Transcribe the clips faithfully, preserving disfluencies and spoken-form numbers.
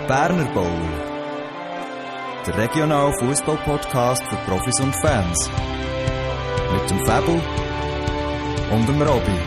Berner Bowl, der regionale Fußball-Podcast für Profis und Fans. Mit dem Fabel und dem Robby.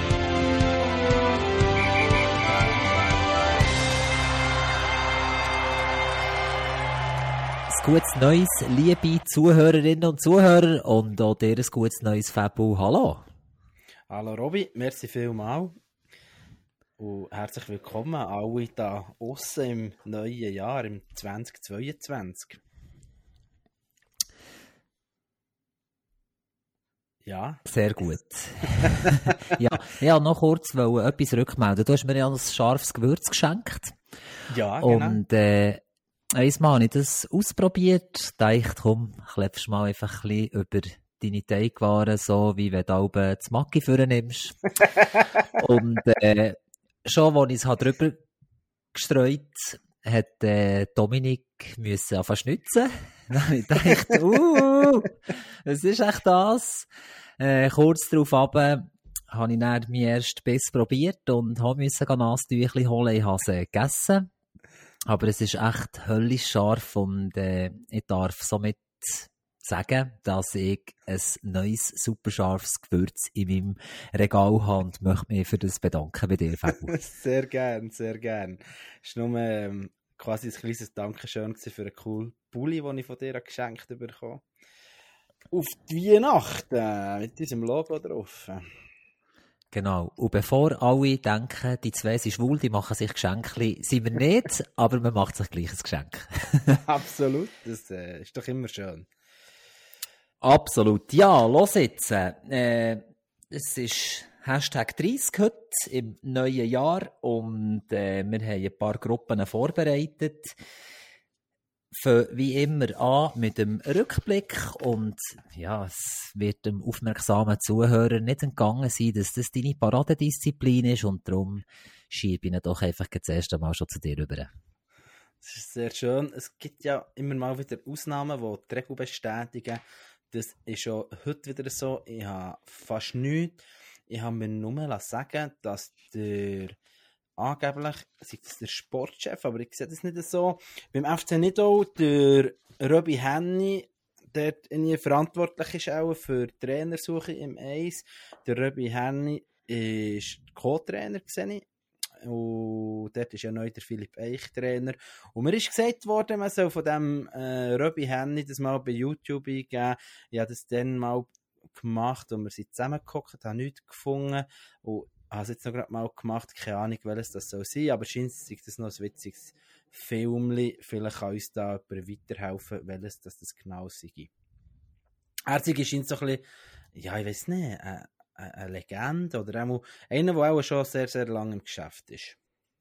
Ein gutes Neues, liebe Zuhörerinnen und Zuhörer, und auch dir ein gutes Neues, Fabel. Hallo. Hallo Robby, merci vielmals. Und herzlich willkommen alle da aussen im neuen Jahr, im zwanzig zweiundzwanzig. Ja. Sehr gut. ja, ja, noch kurz wollte etwas rückmelden. Du hast mir ja ein scharfes Gewürz geschenkt. Ja, genau. Und äh, einmal habe ich das ausprobiert. Dachte, komm, klebst mal einfach ein bisschen über deine Teigwaren, so wie wenn du oben das Maggi vornimmst. Und äh, schon, als ich es drüber gestreut habe, hat äh, Dominik müssen anfangen zu schnitzen. Dann habe ich gedacht, uh, was ist echt das? Äh, kurz darauf runter habe ich dann meinen ersten Biss probiert und habe müssen ein Nasstüchchen holen. Ich habe es äh, gegessen. Aber es ist echt höllisch scharf und äh, ich darf somit sagen, dass ich ein neues, super scharfes Gewürz in meinem Regal habe und möchte mich für das bedanken bei dir, Fabio. Sehr gern, sehr gern. Es war nur ähm, quasi ein kleines Dankeschön für einen coolen Pulli, den ich von dir geschenkt bekommen habe. Auf die Weihnachten, äh, mit unserem Logo drauf. Genau. Und bevor alle denken, die zwei sind schwul, die machen sich Geschenke, sind wir nicht, aber man macht sich gleich ein Geschenk. Absolut, das äh, ist doch immer schön. Absolut. Ja, los jetzt. Äh, es ist Hashtag dreißig heute im neuen Jahr und äh, wir haben ein paar Gruppen vorbereitet. Fangen wie immer an mit dem Rückblick und ja, es wird dem aufmerksamen Zuhörer nicht entgangen sein, dass das deine Paradedisziplin ist und darum schiebe ich ihn doch einfach das erste Mal schon zu dir rüber. Das ist sehr schön. Es gibt ja immer mal wieder Ausnahmen, die die Regel bestätigen. Das ist schon heute wieder so. Ich habe fast nichts. Ich habe mir nur sagen, dass der angeblich, sei das der Sportchef, aber ich sehe das nicht so, beim F C Nidau, der Robby Henny, der irgendwie verantwortlich ist auch für die Trainersuche im Eis. Der Robby Henny ist Co-Trainer gesehen. Und dort ist ja neu der Philipp Eich Trainer. Und mir ist gesagt worden, man soll von dem äh, Robby Henny das mal bei YouTube eingeben. Ich habe das dann mal gemacht und wir sind zusammengeguckt, habe nichts gefunden. Und habe es jetzt noch gerade mal gemacht, keine Ahnung, welches das soll sein, aber scheint sich das noch ein witziges Filmchen. Vielleicht kann uns da jemand weiterhelfen, welches das, das genau sei. Herzig scheint so ein bisschen, ja, ich weiß nicht, äh, eine Legende oder einmal einer, der auch schon sehr, sehr lange im Geschäft ist.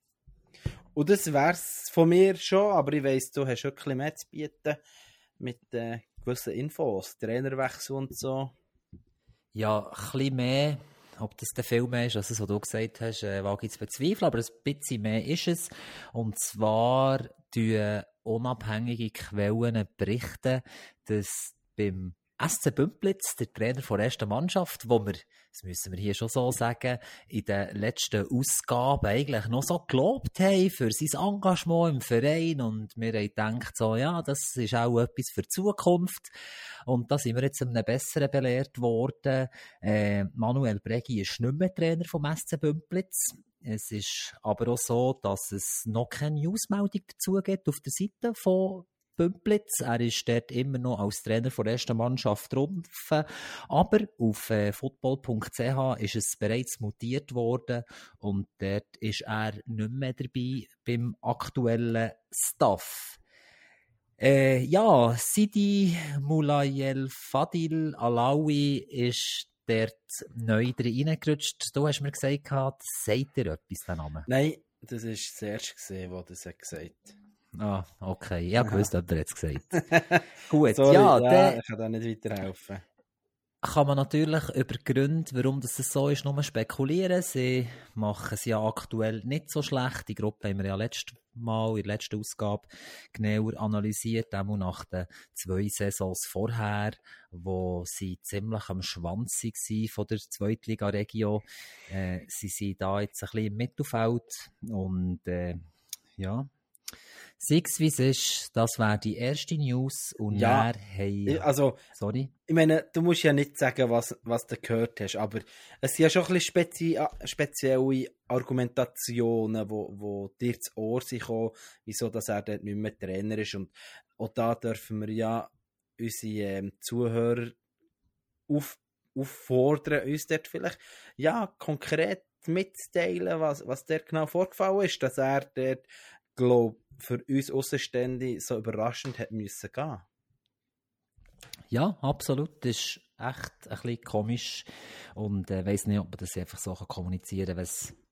Und das wär's von mir schon, aber ich weiss, du hast schon ein bisschen mehr zu bieten mit äh, gewissen Infos, Trainerwechsel und so. Ja, ein bisschen mehr, ob das der viel mehr ist, als das, was du gesagt hast, äh, wage ich zu bezweifeln, aber ein bisschen mehr ist es. Und zwar tun unabhängige Quellen berichten, dass beim S C Bümpliz, der Trainer der ersten Mannschaft, wo wir, das müssen wir hier schon so sagen, in den letzten Ausgaben eigentlich noch so gelobt haben für sein Engagement im Verein und wir haben gedacht, so, ja, das ist auch etwas für die Zukunft und da sind wir jetzt einem Besseren belehrt worden. Äh, Manuel Bregi ist nicht mehr Trainer vom S C Bümpliz. Es ist aber auch so, dass es noch keine Newsmeldung dazu gibt auf der Seite von Bümpliz. Er ist dort immer noch als Trainer der ersten Mannschaft drauf. Aber auf äh, football punkt c h ist es bereits mutiert worden und dort ist er nicht mehr dabei beim aktuellen Staff. Äh, ja, Sidi Moulayel Fadil Alaoui ist dort neu reingerutscht. Du hast mir gesagt, sagt dir etwas, der Name? Nein, das war das erste gesehen, was das hat gesagt. Ah, okay. Ich habe gewusst, ob er jetzt gesagt. Gut, Sorry, ja, ja dann ich kann da nicht weiterhelfen. kann man natürlich über die Gründe, warum das so ist, nur spekulieren. Sie machen es ja aktuell nicht so schlecht. Die Gruppe haben wir ja letztes Mal, in der letzten Ausgabe, genauer analysiert, auch nach den zwei Saisons vorher, wo sie ziemlich am Schwanz waren von der Zweitliga-Region. Äh, sie sind da jetzt ein bisschen im Mittelfeld und äh, ja, Sei es wie es ist, das wäre die erste News und Ja, dann hey, also, sorry. ich meine, du musst ja nicht sagen, was, was du gehört hast, aber es sind ja schon ein bisschen spezi spezielle Argumentationen, wo, wo dir zu Ohr sind gekommen, wieso dass er dort nicht mehr Trainer ist. Und auch da dürfen wir ja unsere ähm, Zuhörer auf, auffordern, uns dort vielleicht ja, konkret mitzuteilen, was, was dort genau vorgefallen ist, dass er dort, glaube für uns Aussenstehende so überraschend hat müssen gehen. Ja, absolut. Das ist echt ein bisschen komisch und ich äh, weiss nicht, ob man das einfach so kommunizieren kann.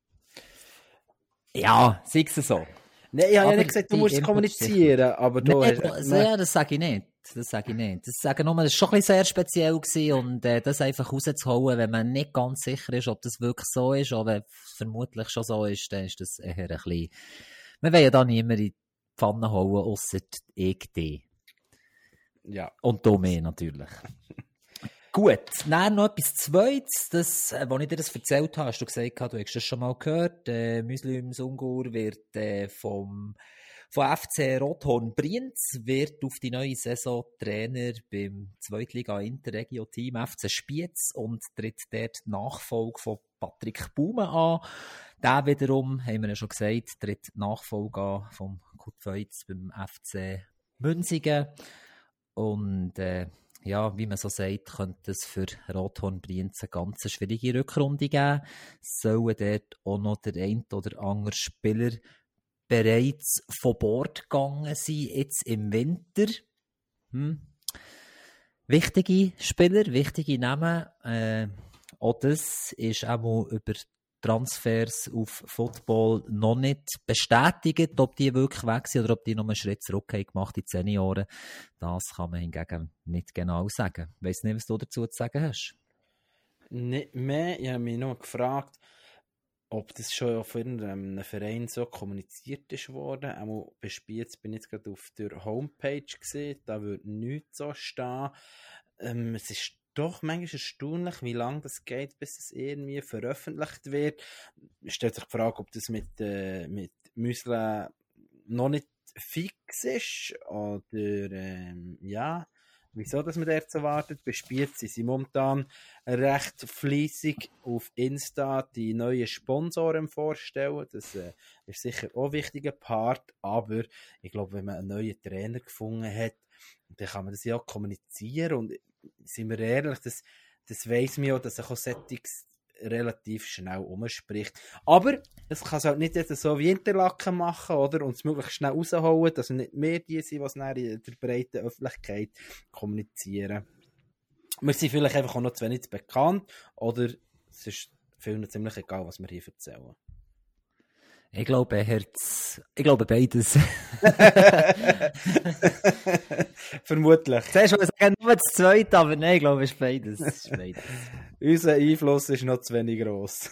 Ja, sei es so. Nein, ich habe ja nicht gesagt, du die musst es Inputs kommunizieren, aber du Nein, hast... also, ja, das sage ich nicht. Das sage ich nicht. Das sage nur, das war schon ein bisschen sehr speziell gewesen und äh, das einfach rauszuholen, wenn man nicht ganz sicher ist, ob das wirklich so ist, aber wenn es vermutlich schon so ist, dann ist das eher ein bisschen... Wir wollen ja da nicht immer in die Pfanne hauen, ausser ich die. Ja. Und du mehr natürlich. Gut, dann noch etwas Zweites, das, äh, als ich dir das erzählt habe, hast du gesagt, du hast das schon mal gehört, äh, Muslim Sungur wird äh, vom, vom F C Rothorn Brienz wird auf die neue Saison Trainer beim Zweitliga-Interregio-Team F C Spiez und tritt dort die Nachfolge von Patrick Baumann an. Der wiederum, haben wir ja schon gesagt, tritt die Nachfolge an vom Kurt Feutz beim F C Münzigen. Und äh, ja, wie man so sagt, könnte es für Rothorn Brienz eine ganz schwierige Rückrunde geben. Sollen dort auch noch der ein oder andere Spieler bereits von Bord gegangen sein, jetzt im Winter. Hm. Wichtige Spieler, wichtige Namen. Äh, auch das ist auch mal über Transfers auf Football noch nicht bestätigt, ob die wirklich weg sind oder ob die noch einen Schritt zurück haben gemacht in zehn Jahren. Das kann man hingegen nicht genau sagen. Ich weiss nicht, was du dazu zu sagen hast. Nicht mehr. Ich habe mich nur gefragt, ob das schon auf irgendeinem Verein so kommuniziert ist worden. Einmal bei Spiez bin ich jetzt gerade auf der Homepage gesehen, da würde nichts so stehen. Ähm, es ist doch manchmal erstaunlich, wie lange das geht, bis es irgendwie veröffentlicht wird. Es stellt sich die Frage, ob das mit, äh, mit Müsli noch nicht fix ist oder ähm, ja, wieso dass man dort so wartet. Bei Spiez sind sie momentan recht fleissig auf Insta die neuen Sponsoren vorstellen. Das äh, ist sicher auch ein wichtiger Part, aber ich glaube, wenn man einen neuen Trainer gefunden hat, dann kann man das ja auch kommunizieren und sind wir ehrlich, das, das weiss man ja, dass auch Settings relativ schnell umspricht. Aber es kann es halt nicht so wie Interlaken machen, oder? Und es möglichst schnell rausholen, dass wir nicht mehr die sind, die es dann in der breiten Öffentlichkeit kommunizieren. Wir sind vielleicht einfach auch noch zu wenig bekannt, oder es ist vielen ziemlich egal, was wir hier erzählen. Ich glaube, er hat's, ich glaube beides. Vermutlich. Zuerst wollte ich sagen, nur das Zweite, aber nein, ich glaube, es ist beides. Es ist beides. Unser Einfluss ist noch zu wenig gross.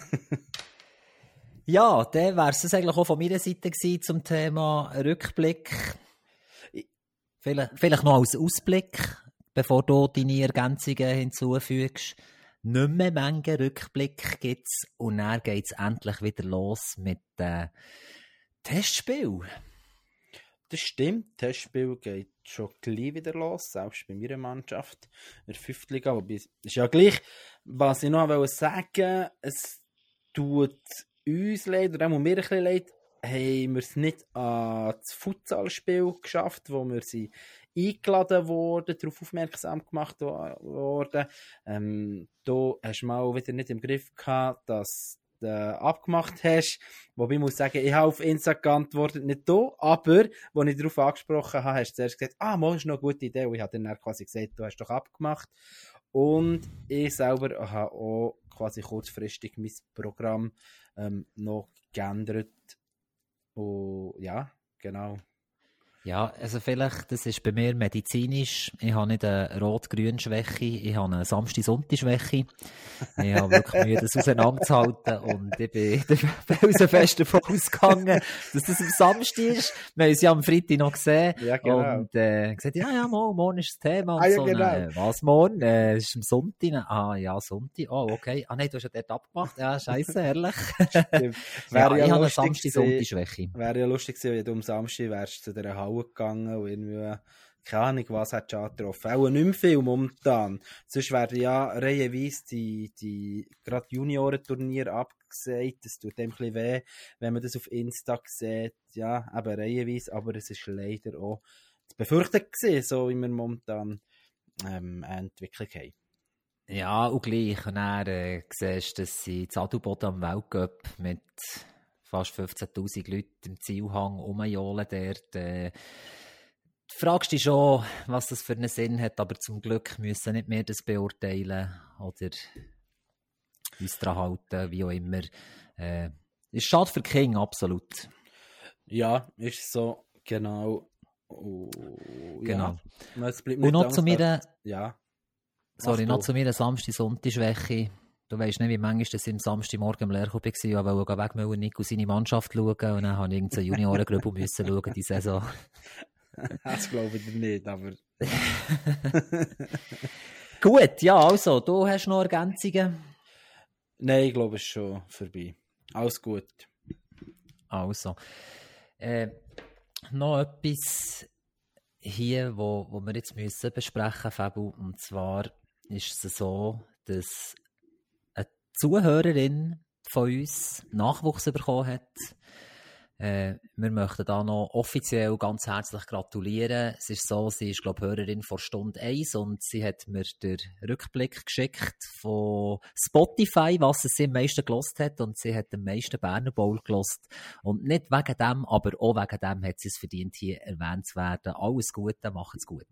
Ja, dann wäre es eigentlich auch von meiner Seite gewesen zum Thema Rückblick. Vielleicht, vielleicht noch als Ausblick, bevor du deine Ergänzungen hinzufügst. Nicht mehr Menge Rückblick gibt es und dann geht es endlich wieder los mit dem äh, Testspiel. Das stimmt, das Testspiel geht schon gleich wieder los, selbst bei meiner Mannschaft in der fünften Liga. Wobei, es ist ja gleich, was ich noch sagen wollte, es tut uns leid, oder auch mir ein bisschen leid, haben wir es nicht an das Futsalspiel geschafft, wo wir sie eingeladen wurden, darauf aufmerksam gemacht worden. Ähm, du hast mal wieder nicht im Griff gehabt, dass du abgemacht hast. Wobei ich muss sagen, ich habe auf Insta geantwortet, nicht du, aber, als ich darauf angesprochen habe, hast du zuerst gesagt, ah, das ist noch eine gute Idee. Und ich habe dann quasi gesagt, du hast doch abgemacht. Und ich selber habe auch quasi kurzfristig mein Programm ähm, noch geändert. Und ja, genau. Ja, also vielleicht, das ist bei mir medizinisch. Ich habe nicht eine Rot-Grün-Schwäche, ich habe eine Samstag-Sonntag-Schwäche. Ich habe wirklich Mühe, das auseinanderzuhalten und ich bin felsenfest davon ausgegangen, dass das am Samstag ist. Wir haben es ja am Freitag noch gesehen Ja, genau. und äh, gesagt, ja, ja, morgen, morgen ist das Thema und Ah, ja, so. genau. Äh, was morgen? Äh, es ist am Sonntag. Ah, ja, Sonntag. Oh, okay. Ah, nein, du hast ja dort abgemacht. Ja, scheisse, ehrlich. Stimmt. Ja, Wäre ja ich habe eine lustig gewesen- Samstag-Sonntag-Schwäche. Wäre ja lustig gewesen, wenn du am Samstag wärst zu dieser Halle gegangen und irgendwie, keine Ahnung, was hättest du angetroffen. Auch nicht mehr viel momentan. Sonst werden ja reihenweise die, die gerade Juniorenturniere abgesagt. Das tut dem ein bisschen weh, wenn man das auf Insta sieht. Ja, eben reihenweise, aber es ist leider auch zu befürchten gewesen, so wie wir momentan ähm, eine Entwicklung haben. Ja, und gleich. Und dann äh, siehst du, dass sie in Adelboden am Weltcup mit fast fünfzehntausend Leuten im Zielhang rumjohlen dort. Äh, fragst dich schon, was das für einen Sinn hat, aber zum Glück müssen nicht mehr das beurteilen oder uns daran halten, wie auch immer. Äh, ist schade für King, absolut. Ja, ist so, genau. Oh, Genau. Ja. Es bleibt Und nicht noch anders zu mir, als- Ja. sorry, Mach noch du. zu mir Samstag-Sonntag-Schwäche. Du weisst nicht, wie manchmal das am Samstagmorgen im Lehrkopf war, aber ich wollte Wegmüller Nick und seine Mannschaft schauen und dann habe ich irgendeinen Juniorengrüppel müssen schauen, die Saison. Das glaube ich dir nicht, aber Gut, ja, also, du hast noch Ergänzungen? nein, ich glaube, es ist schon vorbei. Alles gut. Also, äh, noch etwas hier, wo, wo wir jetzt müssen besprechen, Fabu, und zwar ist es so, dass eine Zuhörerin von uns Nachwuchs bekommen hat. Äh, wir möchten da noch offiziell ganz herzlich gratulieren. Es ist so, sie ist, glaube ich, Hörerin von Stunde eins und sie hat mir den Rückblick geschickt von Spotify, was sie am meisten gelost hat, und sie hat am meisten Berner Bowl gelost. Und nicht wegen dem, aber auch wegen dem hat sie es verdient, hier erwähnt zu werden. Alles Gute, macht's gut.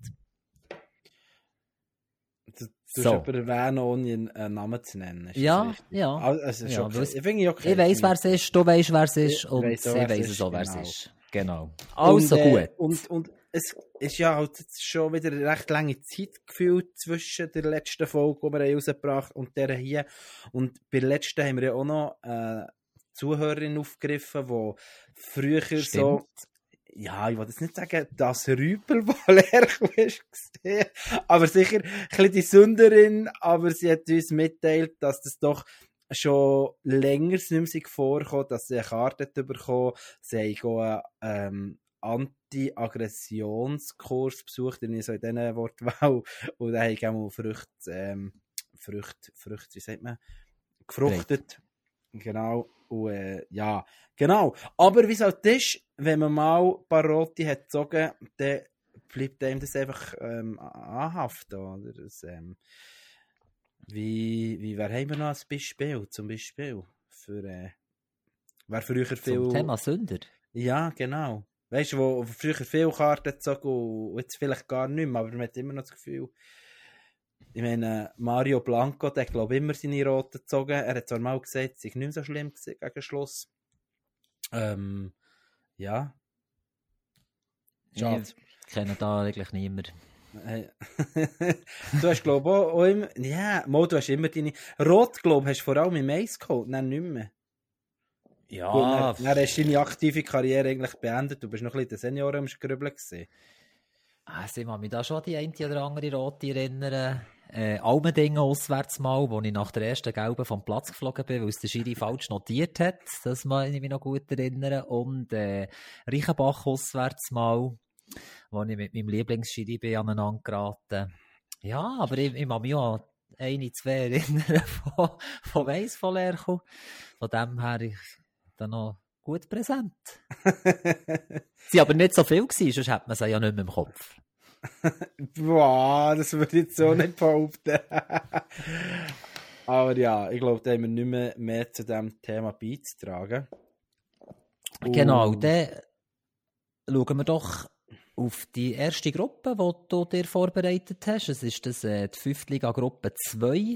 Du, du So. hast jemanden erwähnen, ohne einen, einen Namen zu nennen. Ist das Ja, richtig? ja. Also, es ist Ja, okay. weil es- Ich finde okay. Ich weiss, wer es ist, du weißt, wer es ist, Ich und weiss sie auch, wer es weiss ist, es auch, wer es genau. ist. Genau. Also und, äh, gut. Und, und es ist ja halt jetzt schon wieder eine recht lange Zeit gefühlt zwischen der letzten Folge, die wir haben rausgebracht haben, und der hier. Und bei der letzten haben wir ja auch noch eine Zuhörerin aufgegriffen, die früher Stimmt. so, ja, ich will jetzt nicht sagen, das Rüpel, das Lercho ist gesehen, aber sicher ein bisschen die Sünderin, aber sie hat uns mitteilt, dass das doch schon länger nicht mehr sich vorkommt, dass sie eine Karte bekommen, sie haben auch einen ähm, Anti-Aggressionskurs besucht, in so in diesen Wortwahl, und dann haben sie auch Früchte, ähm, Früchte, Früchte, wie sagt man, gefruchtet. Genau. Und, äh, ja, genau. Aber wie es halt ist, wenn man mal ein paar Rote hat gezogen, dann bleibt einem das einfach ähm, anhaften. Oder? Das, ähm, wie, wie, wer haben wir noch als Beispiel? Zum Beispiel für, äh, wer früher viel... Zum Thema Sünder. Ja, genau. Weißt du, wo früher viel Karten gezogen und jetzt vielleicht gar nicht mehr, aber man hat immer noch das Gefühl... Ich meine, Mario Blanco, der hat, glaube ich, immer seine Roten gezogen. Er hat zwar mal gesagt, es sei nicht mehr so schlimm gewesen gegen Schluss. Ähm, ja. Schade. Ich kenne da eigentlich niemand. Äh, du hast, glaube ich, auch, auch immer... Ja, Mo, du hast immer deine... Rot, glaube ich, hast du vor allem im Eis geholt, nein, nicht mehr. Ja, Gut, dann, dann hast du deine aktive Karriere eigentlich beendet. Du bist noch ein bisschen in den Senioren am Skrübeln gewesen. also ich kann mich da schon an die eine oder andere Rote erinnern. Äh, Almendingen auswärts mal, wo ich nach der ersten Gelben vom Platz geflogen bin, weil es der Schiri falsch notiert hat. Das kann ich mich noch gut erinnern. Und äh, Reichenbach auswärts mal, wo ich mit meinem Lieblingsschiri bin aneinander geraten. Ja, aber ich, ich kann mich auch an eine, zwei erinnern von, von Weiss von Lercho. Von dem her ich da noch gut präsent. Sie aber nicht so viel gewesen, sonst hat man sie ja nicht mehr im Kopf. Boah, das würde ich jetzt so nicht behaupten. Aber ja, ich glaube, da haben wir nicht mehr, mehr zu diesem Thema beizutragen. Genau, Und- dann schauen wir doch auf die erste Gruppe, die du dir vorbereitet hast. Es ist das, äh, die Fünftliga-Gruppe zwei.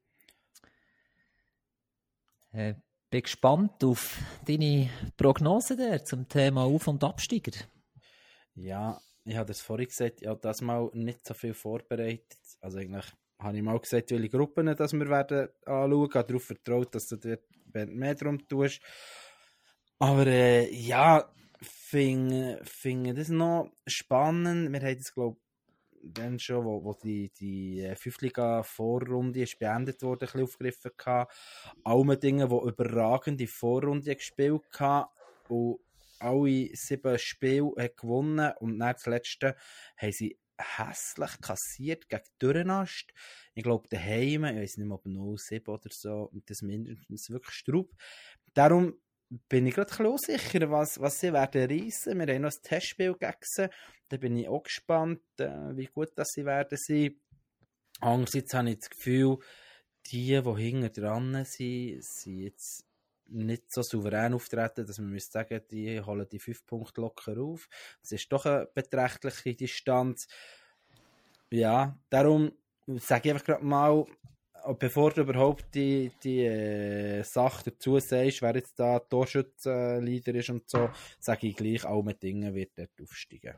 Äh, bin gespannt auf deine Prognose der zum Thema Auf- und Absteiger. Ja, ich habe das vorhin gesagt, ich habe das mal nicht so viel vorbereitet. Also eigentlich habe ich mal gesagt, welche Gruppen dass wir werden anschauen. Ich habe darauf vertraut, dass du dir mehr darum tust. Aber äh, ja, finde find das noch spannend. Wir haben das, glaube ich, dann schon, wo, wo die, die Fünftliga-Vorrunde ist beendet wurde, ein bisschen aufgegriffen gehabt. Alle Dinge, die überragende Vorrunde gespielt haben und alle sieben Spiele hat gewonnen und nach das letzte haben sie hässlich kassiert gegen Dürrenast. Ich glaube, daheim, ich weiß nicht mehr, ob null sieben oder so, das mindestens wirklich Straub. Darum bin ich gerade ein bisschen unsicher, was, was sie werden reissen. Wir haben noch ein Testspiel gegen sie. Da bin ich auch gespannt, äh, wie gut das sie werden sein. Andererseits habe ich das Gefühl, die, die hinten dran sind, sind jetzt nicht so souverän auftreten, dass man müsste sagen, die holen die fünf Punkte locker auf. Es ist doch eine beträchtliche Distanz. Ja, darum sage ich einfach gerade mal, bevor du überhaupt die, die äh, Sache dazu sagst, wer jetzt da Torschützenleader ist und so, sage ich gleich, auch mit Dingen wird dort aufsteigen.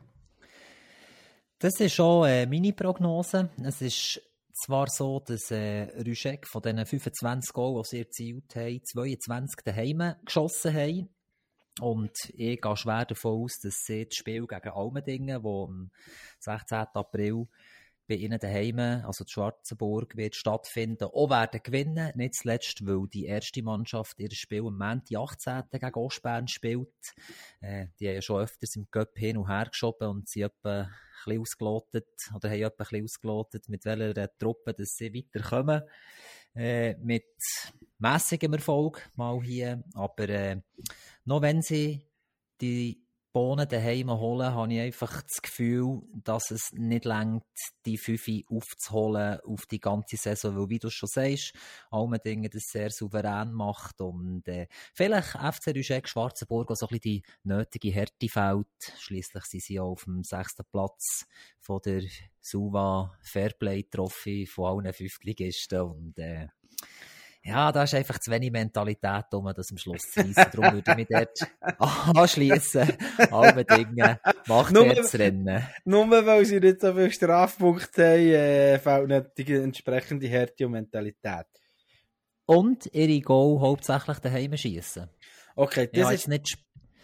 Das ist schon äh, meine Prognose. Es ist zwar so, dass äh, Rüschek von diesen fünfundzwanzig Goals, die sie erzielt haben, zweiundzwanzig daheim geschossen haben. Und ich gehe schwer davon aus, dass sie das Spiel gegen Almendingen, das am sechzehnten April bei ihnen daheim, also die Schwarzenburg, wird stattfinden, auch werden gewinnen. Nicht zuletzt, weil die erste Mannschaft ihr Spiel am Montag achtzehnten gegen Ostbern spielt. Äh, die haben ja schon öfters im Cup hin und her geschoben und sie etwa ein bisschen ausgelotet, oder haben etwa ein bisschen ausgelotet, mit welcher Truppe dass sie weiterkommen. Äh, mit mässigem Erfolg mal hier. Aber äh, noch wenn sie die Bohnen daheim holen, habe ich einfach das Gefühl, dass es nicht reicht, die Fünfe aufzuholen auf die ganze Saison, weil, wie du schon sagst, Almendingen das sehr souverän macht und äh, vielleicht F C Rüschek Schwarzenburg auch so ein bisschen die nötige Härte fehlt. Schliesslich sind sie ja auf dem sechsten Platz von der Suva Fairplay Trophy von allen Fünftligisten und äh, ja, da ist einfach zu wenig Mentalität, um das am Schluss zu reissen. Darum würde ich mich dort anschliessen. Alle Dinge macht er das Rennen. Nur weil sie nicht so viele Strafpunkte haben, äh, fehlt nicht die entsprechende Härte und Mentalität. Und ihre Goal hauptsächlich daheim schiessen. Okay, das ja, ist... Nicht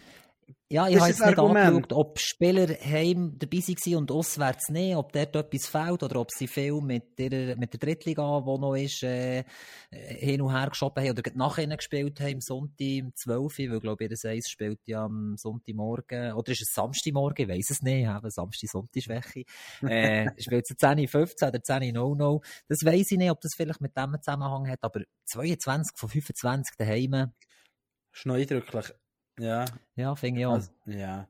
Ja, ich habe jetzt nicht angeschaut, ob Spieler heim dabei waren und auswärts nicht, ob dort etwas fehlt oder ob sie viel mit der, mit der Drittliga, die noch ist, äh, hin und her geschoben haben oder nach ihnen gespielt haben, am Sonntag um zwölf Uhr, weil, glaube ich, ihr Eis spielt ja am Sonntagmorgen, oder ist es Samstagmorgen, ich weiss es nicht, eben, Samstag, Sonntag Schwäche, äh, spielt es zehn Uhr fünfzehn oder zehn Uhr null null, das weiss ich nicht, ob das vielleicht mit dem Zusammenhang hat, aber zweiundzwanzig von fünfundzwanzig daheim. Ist noch eindrücklich. Ja, ja finde ich auch. Also, ja.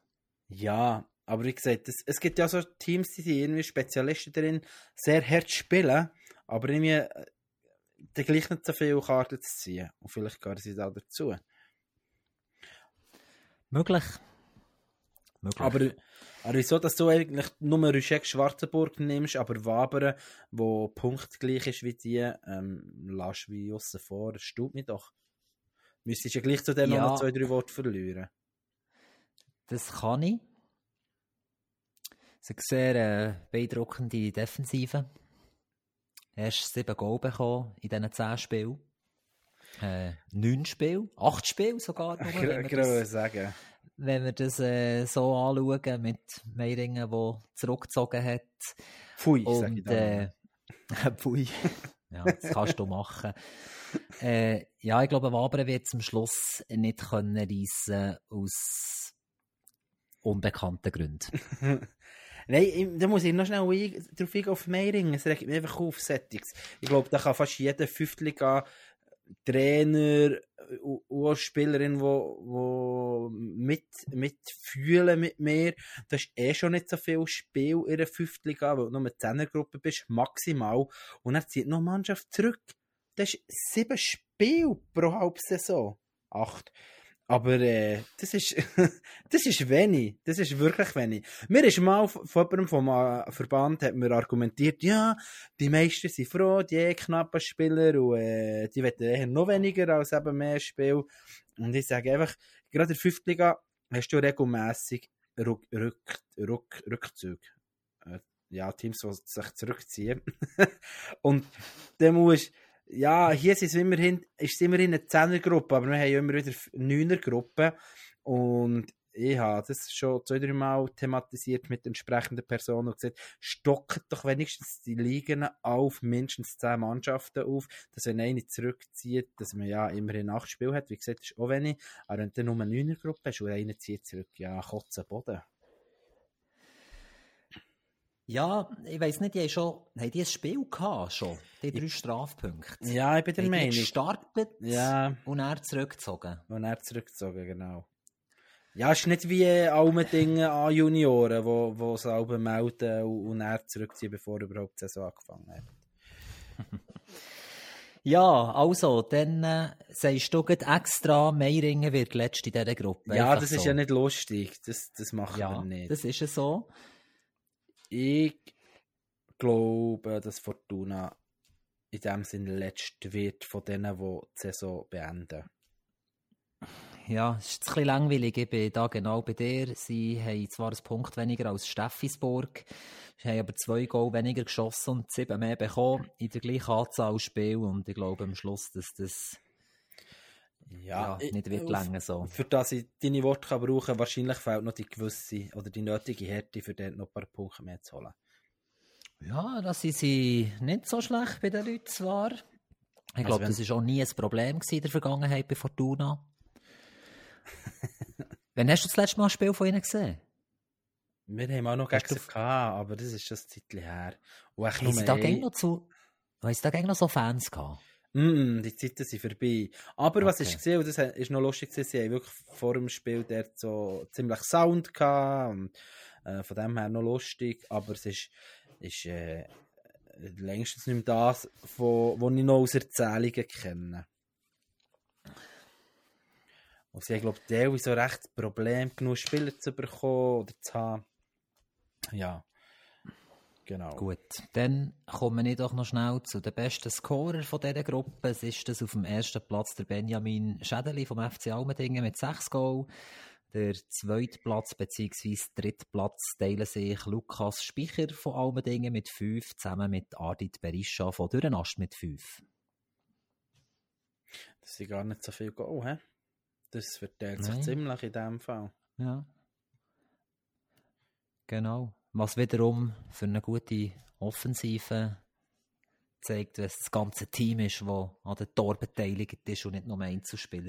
ja, aber wie gesagt, es, es gibt ja so Teams, die sind irgendwie Spezialisten darin, sehr hart spielen, aber irgendwie äh, gleich nicht so viele Karten zu ziehen. Und vielleicht gehören sie da dazu. Möglich. Möglich. Aber, aber wieso, dass du eigentlich nur Rüschek Schwarzenburg nimmst, aber Wabern, wo punktgleich ist wie die, ähm, lässt wie aussen vor, das stört mich doch. Müsstest du ja gleich zu dem ja, noch zwei, drei Worte verlieren. Das kann ich. Es ist eine sehr äh, beeindruckende Defensive. Erst sieben Goal bekommen in diesen zehn Spielen. Äh, neun Spiele, acht Spiele sogar. Nur, wenn wir das, sagen. Wenn wir das äh, so anschauen, mit Meiringen, der zurückgezogen hat. Pfui, und, sag ich da. Äh, Pfui. Ja, das kannst du machen. Äh, ja, ich glaube, Wabern wird zum Schluss nicht können reissen aus unbekannten Gründen. Nein, da muss ich noch schnell ein, darauf eingehen auf Meiringen. Es regt mich einfach auf Settings. Ich glaube, da kann fast jeder Fünftliga Trainer und Spielerin, wo, wo mit, mitfühlen mit mir. Du hast eh schon nicht so viel Spiel in der Fünftliga, weil du nur mit Zehnergruppe bist, maximal. Und dann zieht noch eine Mannschaft zurück. Das ist sieben Spiele pro Halbsaison. Acht. Aber äh, das ist das ist wenig. Das ist wirklich wenig. Mir ist mal von jemandem vom äh, Verband hat mir argumentiert, ja, die meisten sind froh, die eh knappen Spieler und äh, die wollen eher noch weniger als eben mehr Spiel. Und ich sage einfach, gerade in der Fünftliga hast du regelmässig Rück, Rück, Rück, Rückzug. Äh, ja, Teams, die sich zurückziehen. Und dann musst ja, hier ist es immerhin, ist es immerhin eine Zehner-Gruppe, aber wir haben ja immer wieder Neuner-Gruppen. Und ich habe das schon zwei, drei Mal thematisiert mit entsprechenden Personen und gesagt, stockt doch wenigstens die Ligen auf mindestens zehn Mannschaften auf, dass wenn eine zurückzieht, dass man ja immerhin acht Spiele hat. Wie gesagt, das ist auch wenig. Aber wenn du nur eine Neuner-Gruppe hast und einer zieht zurück, ja, kotzen Boden. Ja, ich weiss nicht, die haben schon, haben die ein Spiel gehabt, schon? Die drei Strafpunkte. Ja, ich bin der haben Meinung. Die gestartet ja. und er zurückgezogen. Und er zurückgezogen, genau. Ja, es ist nicht wie alle Dinge an Junioren, wo, wo sie alle melden und er zurückziehen, bevor überhaupt die Saison angefangen hat. Ja, also, dann äh, sagst du gerade extra, Meiringen wird letzte in dieser Gruppe. Ja, Einfach das ist so. ja nicht lustig. Das, das machen Ja, wir nicht. das ist ja so. Ich glaube, dass Fortuna in dem Sinne letzt wird von denen, die die Saison beenden. Ja, es ist ein bisschen langweilig. Ich bin da genau bei dir. Sie haben zwar einen Punkt weniger als Steffisburg, sie haben aber zwei Goal weniger geschossen und sieben mehr bekommen in der gleichen Anzahl Spiel. Und ich glaube am Schluss, dass das ja, ja, nicht wird länger so. Für das ich deine Worte kann brauchen kann, wahrscheinlich fehlt noch die gewisse oder die nötige Härte, für dort noch ein paar Punkte mehr zu holen. Ja, das sind sie nicht so schlecht bei den Leuten zwar. Ich Also glaube, wenn- das war auch nie ein Problem gewesen in der Vergangenheit bei Fortuna. Wann hast du das letzte Mal ein Spiel von ihnen gesehen? Wir haben auch noch Hast gegen du- sie gehabt, aber das ist schon ein Zeitchen her. Und echt Haben nur sie da ein- gegen noch zu, haben sie da gegen noch so Fans gehabt? Mm, die Zeiten sind vorbei. Aber was Okay. ich gesehen und das ist noch lustig gewesen, sie haben wirklich vor dem Spiel dort so ziemlich Sound gehabt und äh, von dem her noch lustig, aber es ist, ist äh, längstens nicht mehr das, was ich noch aus Erzählungen kenne. Und sie haben, glaube ich, teilweise so recht Probleme, genug Spieler zu bekommen oder zu haben. Ja, genau. Gut, dann komme ich doch noch schnell zu den besten Scorer von dieser Gruppe. Es ist das auf dem ersten Platz der Benjamin Schädeli vom F C Almendingen mit sechs Goal. Der zweite Platz bzw. dritte Platz teilen sich Lukas Speicher von Almendingen mit fünf, zusammen mit Ardit Berisha von Dürrenast mit fünf. Das sind gar nicht so viel Goal, hä? Das verteilt sich Nein. ziemlich in dem Fall. Ja. Genau. Was wiederum für eine gute Offensive zeigt, dass das ganze Team ist, das an der Tor beteiligt ist und nicht nur ein Einzelspieler.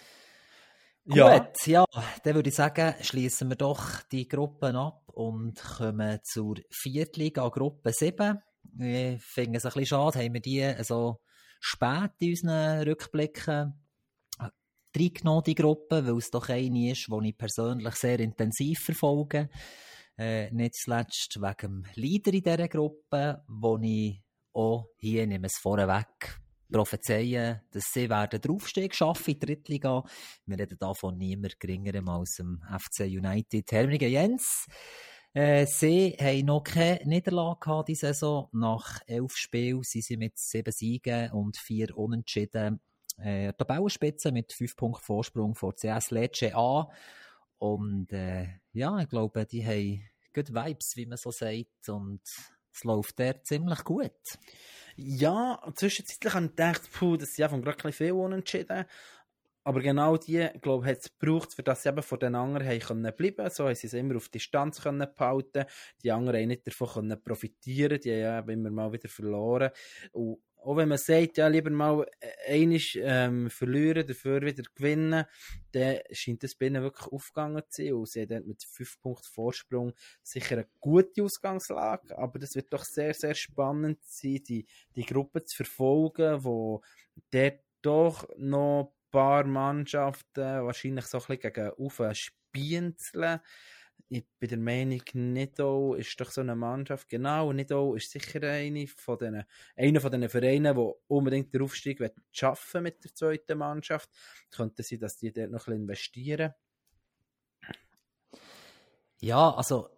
Ja. Gut, ja, dann würde ich sagen, schließen wir doch die Gruppen ab und kommen zur Viertliga, Gruppe sieben. Ich finde es ein bisschen schade, haben wir die so spät in unseren Rückblicken reingenommen, die Gruppe, weil es doch eine ist, die ich persönlich sehr intensiv verfolge. Äh, nicht zuletzt wegen dem Leader in dieser Gruppe, wo ich auch hier, nehme es vorweg, prophezeien, dass sie werden den Aufstieg schaffen in die Drittliga. Wir reden da von niemand geringerem als dem F C United Hermligen Jens. Äh, sie haben noch keine Niederlage gehabt diese Saison. Nach elf Spielen sind sie mit sieben Siegen und vier Unentschieden äh, Tabellenspitze mit fünf Punkten Vorsprung vor C S Lecce an. Und äh, ja, ich glaube, die haben gute Vibes, wie man so sagt. Und es läuft dort ziemlich gut. Ja, zwischenzeitlich habe ich gedacht, puh, das sind einfach gerade viel unentschieden. Aber genau die, glaube ich, hat es gebraucht, für dass sie eben von den anderen haben können bleiben. So haben sie es immer auf Distanz können behalten. Die anderen haben nicht davon können profitieren. Die haben ja eben immer mal wieder verloren. Und auch wenn man sagt, ja, lieber mal einmal ähm, verlieren, dafür wieder gewinnen, dann scheint das bei ihnen wirklich aufgegangen zu sein. Und sie haben mit fünf Punkten Vorsprung sicher eine gute Ausgangslage. Aber das wird doch sehr, sehr spannend sein, die, die Gruppe zu verfolgen, wo dort doch noch ein paar Mannschaften wahrscheinlich so ein bisschen gegen Ufe spienzeln. Ich bin der Meinung, Nidau ist doch so eine Mannschaft, genau, Nidau ist sicher eine von den, einer von den Vereinen, die unbedingt den Aufstieg schaffen mit der zweiten Mannschaft. Es könnte sein, dass die dort noch ein bisschen investieren. Ja, also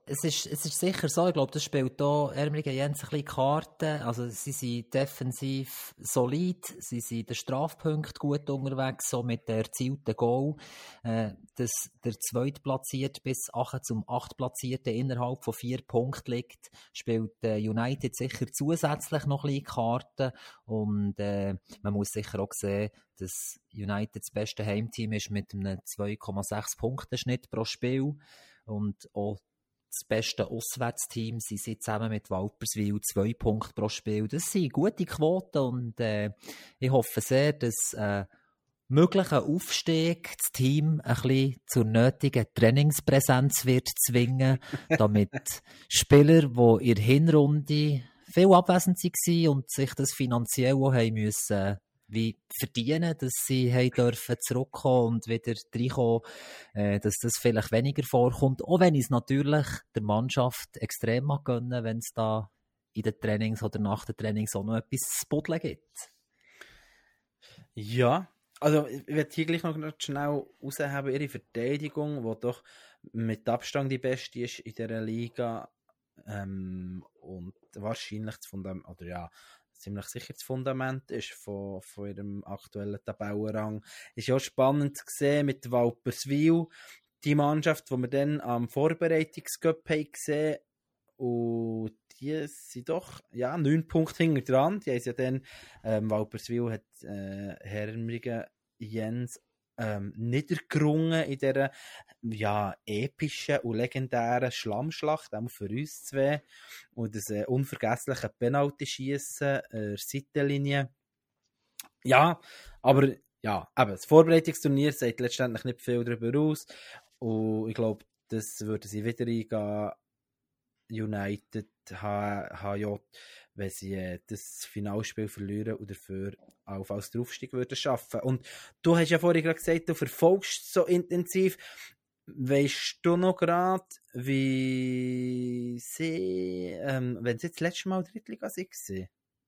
es ist, es ist sicher so, ich glaube, das spielt hier Ermringen Jens ein bisschen Karten. Also, sie sind defensiv solid, sie sind in den Strafpunkten gut unterwegs, so mit der erzielten Goal. Äh, dass der Zweitplatzierte bis acht zum Achtplatzierte innerhalb von vier Punkten liegt, spielt äh, United sicher zusätzlich noch ein bisschen Karten. Und äh, man muss sicher auch sehen, dass United das beste Heimteam ist mit einem zwei Komma sechs Punkten Schnitt pro Spiel. Und auch das beste Auswärtsteam sind sie zusammen mit Walperswil zwei Punkte pro Spiel. Das sind gute Quoten und äh, ich hoffe sehr, dass äh, möglichen Aufstieg das Team ein bisschen zur nötigen Trainingspräsenz wird zwingen, damit Spieler, die in der Hinrunde viel abwesend waren und sich das finanziell auch haben müssen, wie verdienen, dass sie haben dürfen zurückkommen und wieder reinkommen, äh, dass das vielleicht weniger vorkommt. Auch wenn ich es natürlich der Mannschaft extrem mag gönnen, wenn es da in den Trainings oder nach den Trainings auch noch etwas zu buddeln gibt. Ja, also ich werde hier gleich noch schnell rausheben, ihre Verteidigung, die doch mit Abstand die beste ist in dieser Liga ähm, und wahrscheinlich das Fundament, oder ja, ziemlich sicher das Fundament ist von, von ihrem aktuellen Tabellenrang. Ist ja auch spannend zu sehen mit Walperswil, die Mannschaft, die wir dann am Vorbereitungscup haben gesehen, und die sind doch ja, neun Punkte hinter dran. Die haben ja dann, ähm, Walperswil hat äh, Hermringen Jens ähm, niedergerungen in dieser ja, epischen und legendären Schlammschlacht, auch für uns zwei. Und das äh, unvergessliche Penalty-Schiessen an der Seitenlinie. Ja, aber ja, eben, das Vorbereitungsturnier sagt letztendlich nicht viel darüber aus. Und ich glaube, das würden sie wieder eingehen. United, H J, wenn sie äh, das Finalspiel verlieren und dafür auf als Draufstieg würden schaffen. Und du hast ja vorhin gerade gesagt, du verfolgst so intensiv. Weißt du noch gerade, wie sie, ähm, wenn sie jetzt das letzte Mal Drittliga waren?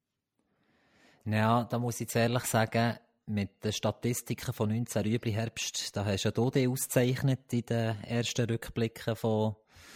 Ja, da muss ich jetzt ehrlich sagen, mit den Statistiken von neunzehn Rüebli Herbst, da hast ja du die ausgezeichnet in den ersten Rückblicken von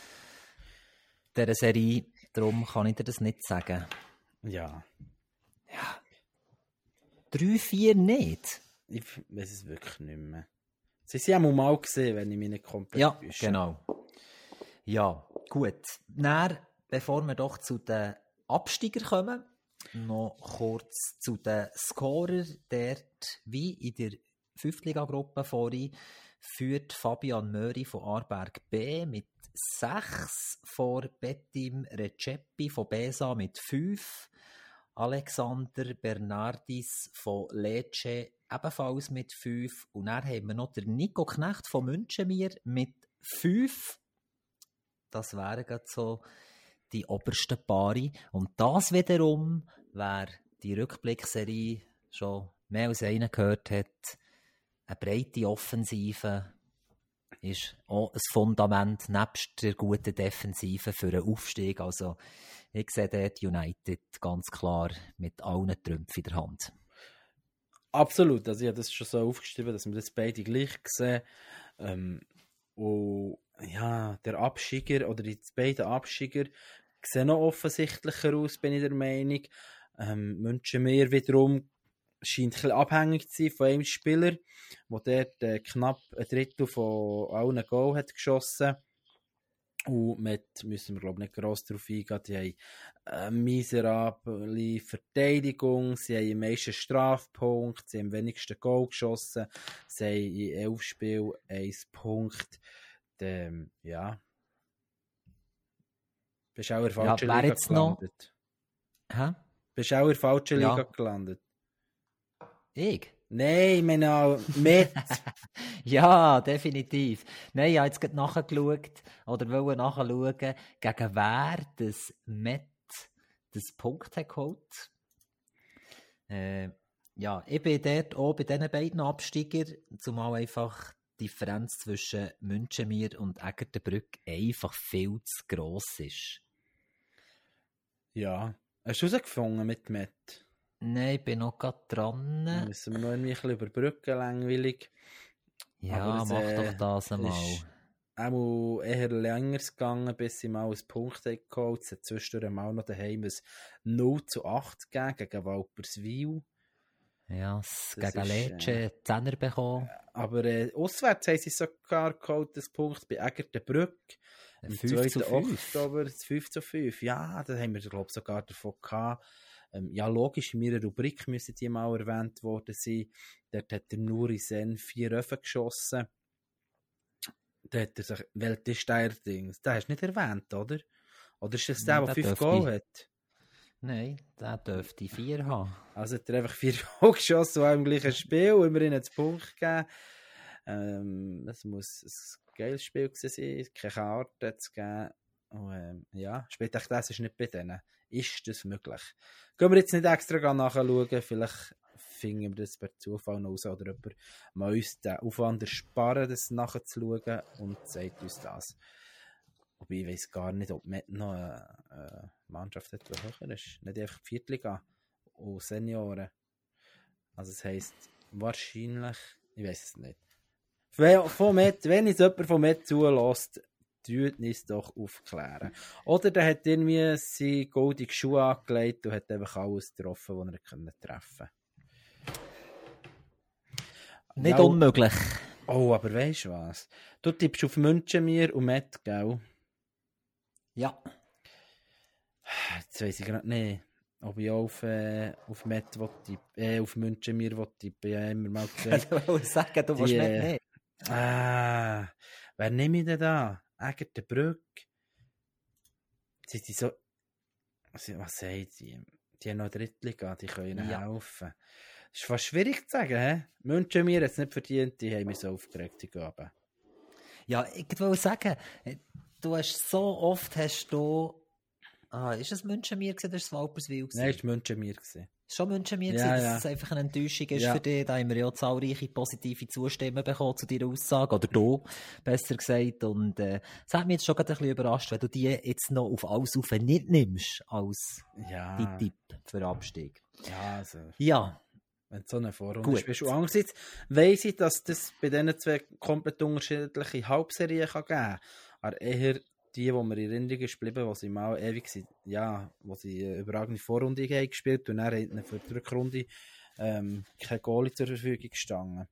dieser Serie. Darum kann ich dir das nicht sagen. Ja. Ja. Drei, vier nicht? Ich weiß es wirklich nicht mehr. Sie haben mal gesehen, wenn ich mich nicht komplett Ja, büsche. genau. Ja, gut. Dann, bevor wir doch zu den Absteigern kommen, noch kurz zu den Scorer. Dort, wie in der Fünftliga-Gruppe vorhin, führt Fabian Möri von Aarberg B mit sechs, vor Betim Recepi von Besa mit fünf, Alexander Bernardis von Lecce ebenfalls mit fünf und dann haben wir noch den Nico Knecht von Münchenmir mit fünf. Das wären gerade so die obersten Paare. Und das wiederum, wer die Rückblickserie schon mehr als einen gehört hat, eine breite Offensive ist auch ein Fundament nebst der guten Defensive für einen Aufstieg. Also ich sehe dort United ganz klar mit allen Trümpfen in der Hand. Absolut, also ich habe das schon so aufgeschrieben, dass wir das beide gleich sehen. Ähm, und ja, der Absteiger oder die beiden Absteiger sehen noch offensichtlicher aus, bin ich der Meinung. Ähm, Münchenmir wiederum scheint ein bisschen abhängig zu sein von einem Spieler, der dort äh, knapp ein Drittel von allen Goal hat geschossen. Und mit, müssen wir glaube ich nicht gross darauf eingehen, die haben eine miserable Verteidigung, sie haben am meisten Strafpunkt, sie haben am wenigsten Goal geschossen, sie haben in elf Spielen einen Punkt. Dem, ja. Bist auch in der falschen Ja, Liga gelandet. Noch... Hä? Bist auch in der falschen Ja. Liga gelandet. Ich? Nein, ich meine auch mit. Ja, definitiv. Nein, ich habe jetzt gerade nachgeschaut, oder wollte nachschauen, gegen wer das Met das Punkt hat geholt. Äh, ja, ich bin dort auch bei diesen beiden Absteigern, zumal einfach die Differenz zwischen Münchenmir und Egertenbrück einfach viel zu gross ist. Ja. Hast du herausgefunden mit Met? Nein, ich bin noch gerade dran. Dann müssen wir noch ein bisschen überbrücken, langweilig. Ja, Aber es, mach äh, doch das einmal. ist auch eher länger gegangen, bis sie mal einen Punkt geholt. Es hat zwischendurch mal noch daheim ein null zu acht gegeben gegen Walperswil. Ja, es Das gegen ist, Lecce äh, Zehner bekommen. Aber äh, auswärts haben sie sogar geholt, das Punkt bei Egertenbrück. Am fünf zu zweiten fünf. Oktober, fünf zu fünf. Ja, da haben wir, glaube ich, sogar davon gehabt. Ähm, ja, logisch, in meiner Rubrik müssen die mal erwähnt worden sein. Dort hat der Nuri Sen vier Öfen geschossen. Da hat er sich, welches ist der Ding? Den hast du nicht erwähnt, oder? Oder ist das der, Ja, der der fünf dürfte- Goal hat? Nein, der dürfte vier haben. Also hat er einfach vier Goal geschossen, auch im gleichen Spiel. Immerhin hat es Punkt gegeben. Ähm, das muss ein geiles Spiel gewesen sein. Keine Karte hat es gegeben. Und, ähm, ja, später das ist nicht bei denen. Ist das möglich? Gehen wir jetzt nicht extra nachschauen. Vielleicht finden wir das per Zufall noch raus. Oder jemand mal uns den Aufwand ersparen, das nachzuschauen und sagt uns das. Wobei ich weiss gar nicht, ob Met noch eine, eine Mannschaft hat, die höher ist. Nicht einfach die Viertliga und Senioren. Also das heisst, wahrscheinlich, ich weiss es nicht. Wenn, von Met, wenn jetzt jemand von Met zulässt, tut uns doch aufklären. Oder der hat irgendwie seine goldigen Schuhe angelegt und hat einfach alles getroffen, was er können treffen konnte. Nicht Ja, unmöglich. oh, aber weisst du was? Du tippst auf Münchenmir und Met, gell? Ja. Jetzt weiss ich gerade nicht, ob ich auch auf, äh, auf Met tippen, äh, auf Münchenmir tippen. Ich habe immer mal gesagt. Ich wollte sagen, du willst Die, nicht nehmen. Ah, wer nehme ich denn da? Egertenbrück. Sind die so... Was, was sagen die? Die haben noch Drittliga, die können ihnen Ja. helfen. Das ist fast schwierig zu sagen, hä? Münchenmir hat es nicht verdient, die haben mich so aufgeregt, die Gaben. Ja, ich wollte sagen, du hast so oft hast du... Ah, ist es Münchenmir gewesen, oder ist es Walperswil gewesen? Nein, es war Münchenmir. gewesen. Schon Münchenmir Ja, gewesen, ja. dass es einfach eine Enttäuschung ist Ja. für dich. Da haben wir ja zahlreiche positive Zustimmen bekommen zu deiner Aussage. Oder du, besser gesagt. Und äh, es hat mich jetzt schon gerade ein bisschen überrascht, wenn du die jetzt noch auf alles auf nicht nimmst, als Ja, dein Tipp für Abstieg. ja, also... Ja, Wenn du so eine Vorrunde Gut. spielst. Und andererseits weiss ich, dass das bei diesen zwei komplett unterschiedliche Halbserien kann geben kann. Aber eher die, die mir in Erinnerung ist geblieben, wo sie mal ewig sind, ja, wo sie eine überragende Vorrunde haben gespielt und dann haben für die Rückrunde ähm, keine Goalie zur Verfügung gestanden.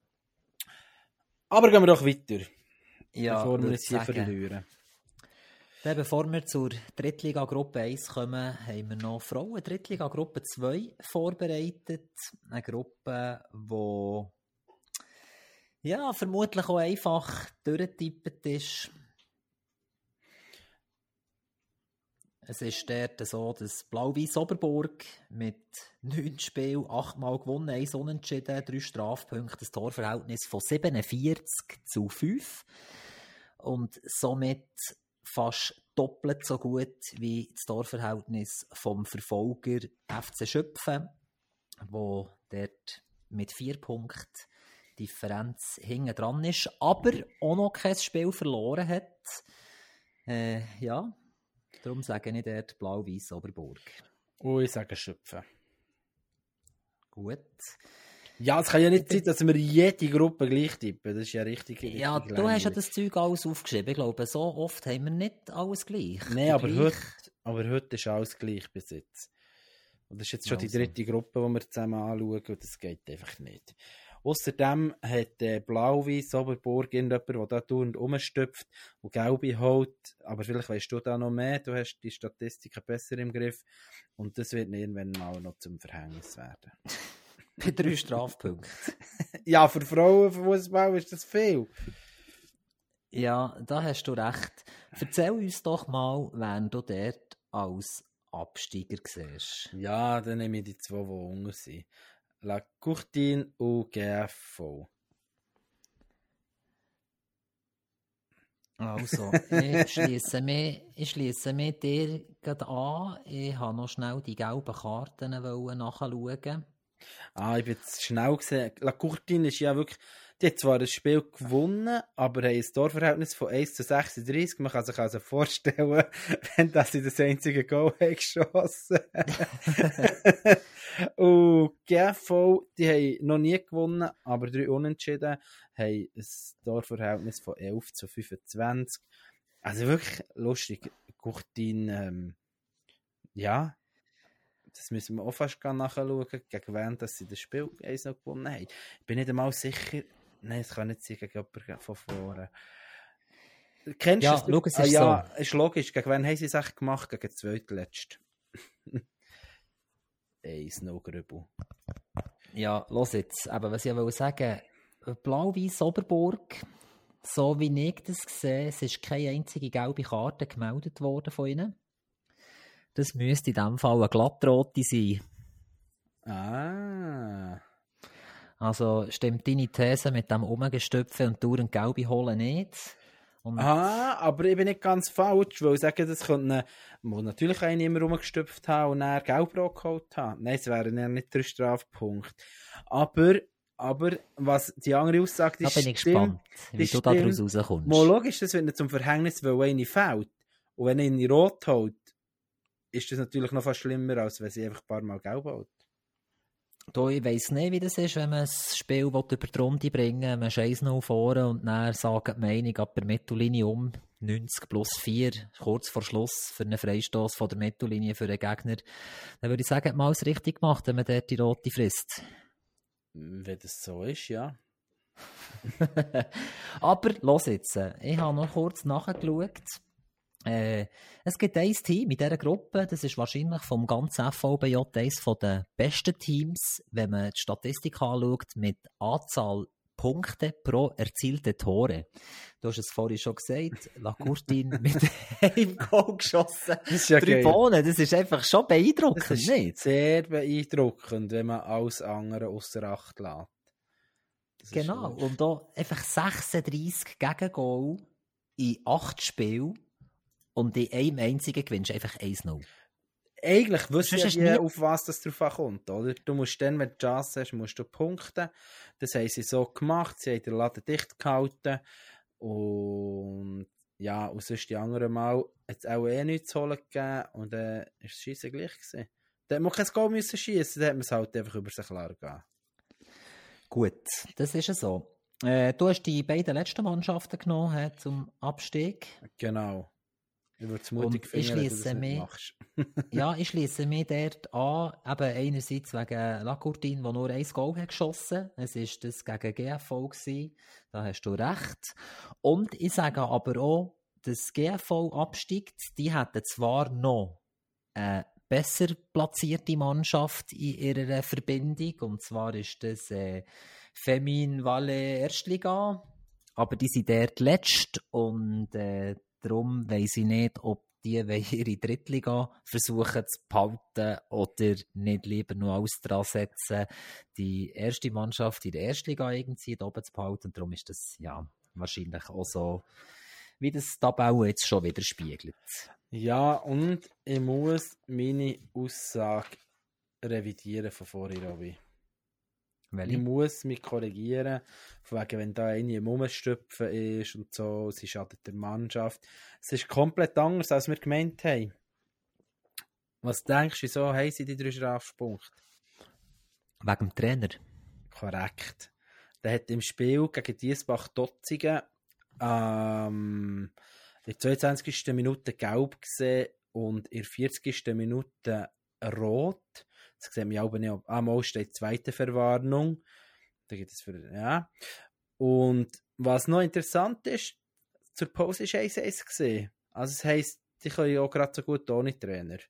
Aber gehen wir doch weiter, ja bevor wir würde uns hier sagen. verlieren. Dann, bevor wir zur Drittliga-Gruppe eins kommen, haben wir noch Frauen-Drittliga-Gruppe zwei vorbereitet. Eine Gruppe, die ja, vermutlich auch einfach durchgetippt ist. Es ist dort so, dass Blau-Weiß Oberburg mit neun Spielen, achtmal gewonnen, eins unentschieden, drei Strafpunkte, ein Torverhältnis von siebenundvierzig zu fünf. Und somit fast doppelt so gut wie das Torverhältnis vom Verfolger F C Schöpfen, wo dort mit vier Punkten Differenz hinten dran ist, aber auch noch kein Spiel verloren hat. Äh, ja, darum sage ich dort Blau-Weiß Oberburg. Und ich sage Schöpfen. Gut. Ja, es kann ja nicht sein, dass wir jede Gruppe gleich tippen. Das ist ja richtig. Ja, richtig du hast ja langweilig. das Zeug alles aufgeschrieben. Ich glaube, so oft haben wir nicht alles gleich. Nein, aber Gleich- heute, aber heute ist alles gleich bis jetzt. Und das ist jetzt schon die Also. dritte Gruppe, die wir zusammen anschauen, und das geht einfach nicht. Außerdem hat äh, Blau-Weiß Oberburg irgendjemand, der da dauernd rumstöpft und Gelbe holt. Aber vielleicht weißt du da noch mehr, du hast die Statistiken besser im Griff. Und das wird irgendwann mal noch zum Verhängnis werden. Bei drei Strafpunkten. Ja, für Frauen, für Fußball ist das viel. Ja, da hast du recht. Erzähl uns doch mal, wen du dort als Absteiger siehst. Ja, dann nehme ich die zwei, die unten sind. La Courtine und G F V. Also, ich schließe mich, ich schließe mich dir gerade an. Ich habe noch schnell die gelben Karten wollen nachschauen. Ah, ich bin jetzt schnell gesehen. La Courtine ist ja wirklich, die hat zwar das Spiel gewonnen, aber haben ein Torverhältnis von eins zu sechsunddreißig. Man kann sich also vorstellen, wenn das in das einzige Goal haben geschossen. Und G F V, die haben noch nie gewonnen, aber drei Unentschieden, haben ein Torverhältnis von elf zu fünfundzwanzig. Also wirklich lustig. Courtine, ähm, ja, das müssen wir auch fast nachschauen, gegen wen dass sie das Spiel eins noch gewonnen haben. Ich bin nicht einmal sicher, nein, es kann nicht sein, gegen jemanden von vorne. Kennst Ja, du schau, es ah, ist ja, so. ist logisch. Gegen wen haben sie es echt gemacht? Gegen den zweitletzten. eins null Grübel. Ja, los jetzt. Aber was ich wollte sagen, Blau-Weiß Oberburg, so wie ich das sehe, es ist keine einzige gelbe Karte gemeldet worden von ihnen. Das müsste in diesem Fall eine glattrote sein. Ah. Also stimmt deine These mit dem Umgestüpfen und dauernd gelbe holen nicht? Und Ah, aber ich bin nicht ganz falsch, weil ich sage, das könnte man natürlich auch niemand rumgestüpft haben und dann Gelbrot geholt haben. Nein, es wären ja nicht drei Strafpunkte. Aber, aber, was die andere Aussage ist, da bin ich stimmt, gespannt, wie das du da stimmt. draus rauskommst. Mal logisch, das wird nicht zum Verhängnis, weil eine fällt. Und wenn eine rot holt, ist das natürlich noch fast schlimmer, als wenn sie einfach ein paar Mal gelb holt. Da, ich weiss nicht, wie das ist, wenn man das Spiel über die Runde bringen will, man ist eins null vorne und dann sagt die Meinung ab der Mittellinie um, neunzig plus vier, kurz vor Schluss für einen Freistoß von der Mittellinie für den Gegner. Dann würde ich sagen, hat man alles richtig gemacht, wenn man dort die rote frisst. Wenn das so ist, ja. Aber, los jetzt, ich habe noch kurz nachgeschaut. Äh, es gibt ein Team in dieser Gruppe, das ist wahrscheinlich vom ganzen F V B J eines der besten Teams, wenn man die Statistik anschaut, mit Anzahl Punkte pro erzielte Tore. Du hast es vorhin schon gesagt, La Courtine mit einem Goal geschossen. Das ist ja Drei Bohnen, das ist einfach schon beeindruckend, das ist nicht? sehr beeindruckend, wenn man alles andere außer Acht lässt. Das Genau, ist und da einfach sechsunddreissig Gegengol in acht Spielen. Und in einem einzigen gewinnst du einfach eins null. Eigentlich wissen Sonst ja hast die, nie- auf was das drauf ankommt, oder? Du musst dann, wenn du die Chance hast, musst du punkten. Das haben sie so gemacht, sie haben den Laden dicht gehalten. Und ja, und sonst die anderen Mal hat es auch eh nichts zu holen gegeben und dann äh, ist das Schiessen gleich gewesen. Da hat man kein Goal müssen schiessen, dann hat man es halt einfach über sich lassen. Gut, das ist es so. Äh, du hast die beiden letzten Mannschaften genommen he, zum Abstieg. Genau. Ich würde es Und mutig ich finden, wenn du das schliesse nicht mich- machst. Ja, ich schließe mich dort an, eben einerseits wegen La Courtine, der nur ein Goal hat geschossen. Es war das gegen G F V gewesen. Da hast du recht. Und ich sage aber auch, dass G F V absteigt, die hätten zwar noch eine besser platzierte Mannschaft in ihrer Verbindung, und zwar ist das äh, Femin Valle Erstliga, aber die sind dort letzt und äh, darum weiss ich nicht, ob die ihre Drittliga versuchen zu behalten oder nicht lieber noch alles dran setzen, die erste Mannschaft in der Erstliga irgendwie da oben zu behalten. Und darum ist das ja wahrscheinlich auch so, wie das Tabelle jetzt schon wieder spiegelt. Ja, und ich muss meine Aussage revidieren von vorhin, Robby. Ich Welche? muss mich korrigieren, von wegen, wenn da eine im Umstüpfen ist und so, sie schadet der Mannschaft. Es ist komplett anders, als wir gemeint haben. Was denkst du, wieso haben sie die drei Strafpunkte? Wegen dem Trainer. Korrekt. Der hat im Spiel gegen Diesbach-Dotzigen ähm, in der zweiundzwanzigsten Minute gelb gesehen und in der vierzigsten Minute rot. Das sehen wir aber nicht. Ah, mal steht zweite Verwarnung. Da gibt es für, ja. Und was noch interessant ist, zur Pause ist eins eins gesehen. Also es heisst, die können ja auch gerade so gut ohne Trainer.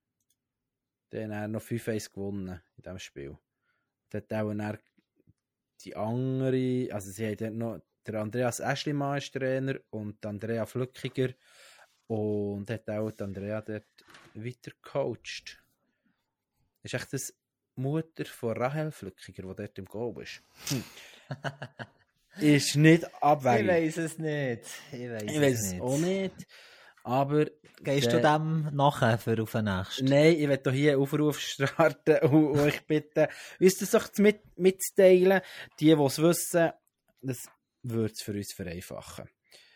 Die haben noch fünf eins gewonnen in diesem Spiel. Da hat auch dann die andere, also sie haben dort noch, der Andreas Eschlimann ist Trainer und Andrea Flückiger und hat auch die Andrea dort weiter gecoacht. Das ist echt das Mutter von Rahel Flückiger, die dort im Goal ist. Hm. Ist nicht abwegig. Ich weiss es nicht. Ich weiss, Ich es weiß es nicht. auch nicht. Aber gehst du dem nachher für auf den nächsten? Nein, ich werde hier einen Aufruf starten und euch bitten, uns das doch mit, mitzuteilen. Die, die es wissen, das würde es für uns vereinfachen.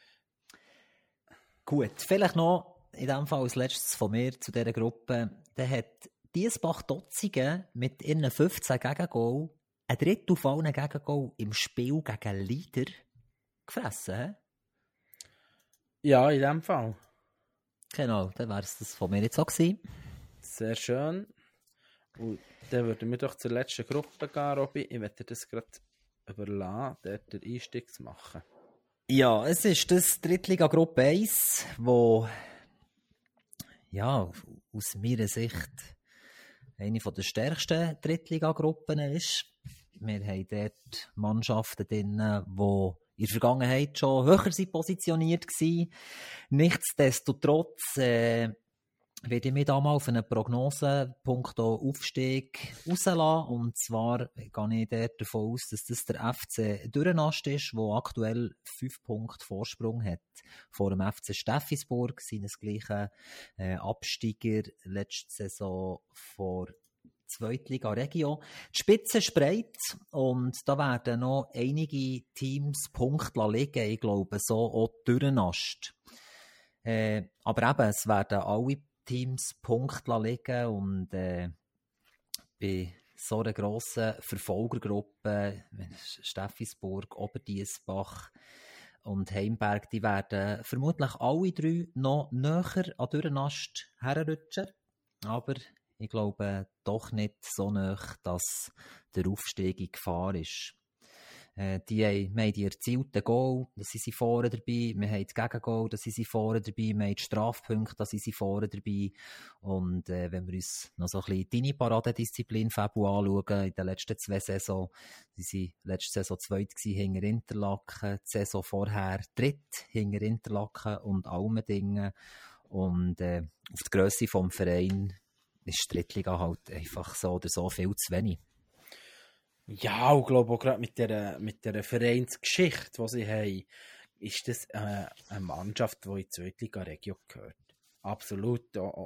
Gut, vielleicht noch in diesem Fall als letztes von mir zu dieser Gruppe. Der hat Diesbach-Dotzigen mit ihren fünfzehn Gegengol ein Drittel von allen Gegengol im Spiel gegen Leader gefressen. He? Ja, in dem Fall. Genau, dann wäre es das von mir jetzt auch gewesen. Sehr schön. Und dann würden wir doch zur letzten Gruppe gehen, Robby. Ich werde dir das gerade überlassen, dort den Einstieg zu machen. Ja, es ist das Drittliga-Gruppe eins, wo ja, aus meiner Sicht eine der stärksten Drittliga-Gruppen ist. Wir haben dort Mannschaften drin, die in der Vergangenheit schon höher sind positioniert waren. Nichtsdestotrotz äh, werde ich mich da mal auf eine Prognose punkto Aufstieg rauslassen. Und zwar gehe ich dort davon aus, dass das der F C Dürrenast ist, der aktuell fünf Punkte Vorsprung hat vor dem F C Steffisburg, seinesgleichen äh, Absteiger letzte Saison vor Zweitliga Regio. Die Spitze spreit und da werden noch einige Teams Punkte liegen. Ich glaube, so auch Dürrenast. Äh, aber eben, es werden alle Teams Punkte liegen und äh, bei so einer grossen Verfolgergruppe, Steffisburg, Oberdiessbach und Heimberg, die werden vermutlich alle drei noch näher an Dürrenast herrutschen. Aber ich glaube doch nicht so nah, dass der Aufstieg in Gefahr ist. Äh, die haben, wir haben die erzielten Goal, da sind sie vorne dabei. Wir haben die Gegengol, da sind sie vorne dabei. Wir haben die Strafpunkte, da sind sie vorne dabei. Und äh, wenn wir uns noch so ein bisschen deine Paradedisziplin Fabu anschauen, in den letzten zwei Saisons, sie sind letzte Saison zweit gewesen, hinter Interlaken, die Saison vorher dritt hinter Interlaken und Almendingen. Und äh, auf die Grösse vom Verein ist die Drittliga halt einfach so oder so viel zu wenig. Ja, ich glaube auch gerade mit der, mit der Vereinsgeschichte, die sie haben, ist das äh, eine Mannschaft, die in die Zweitliga Regio gehört. Absolut.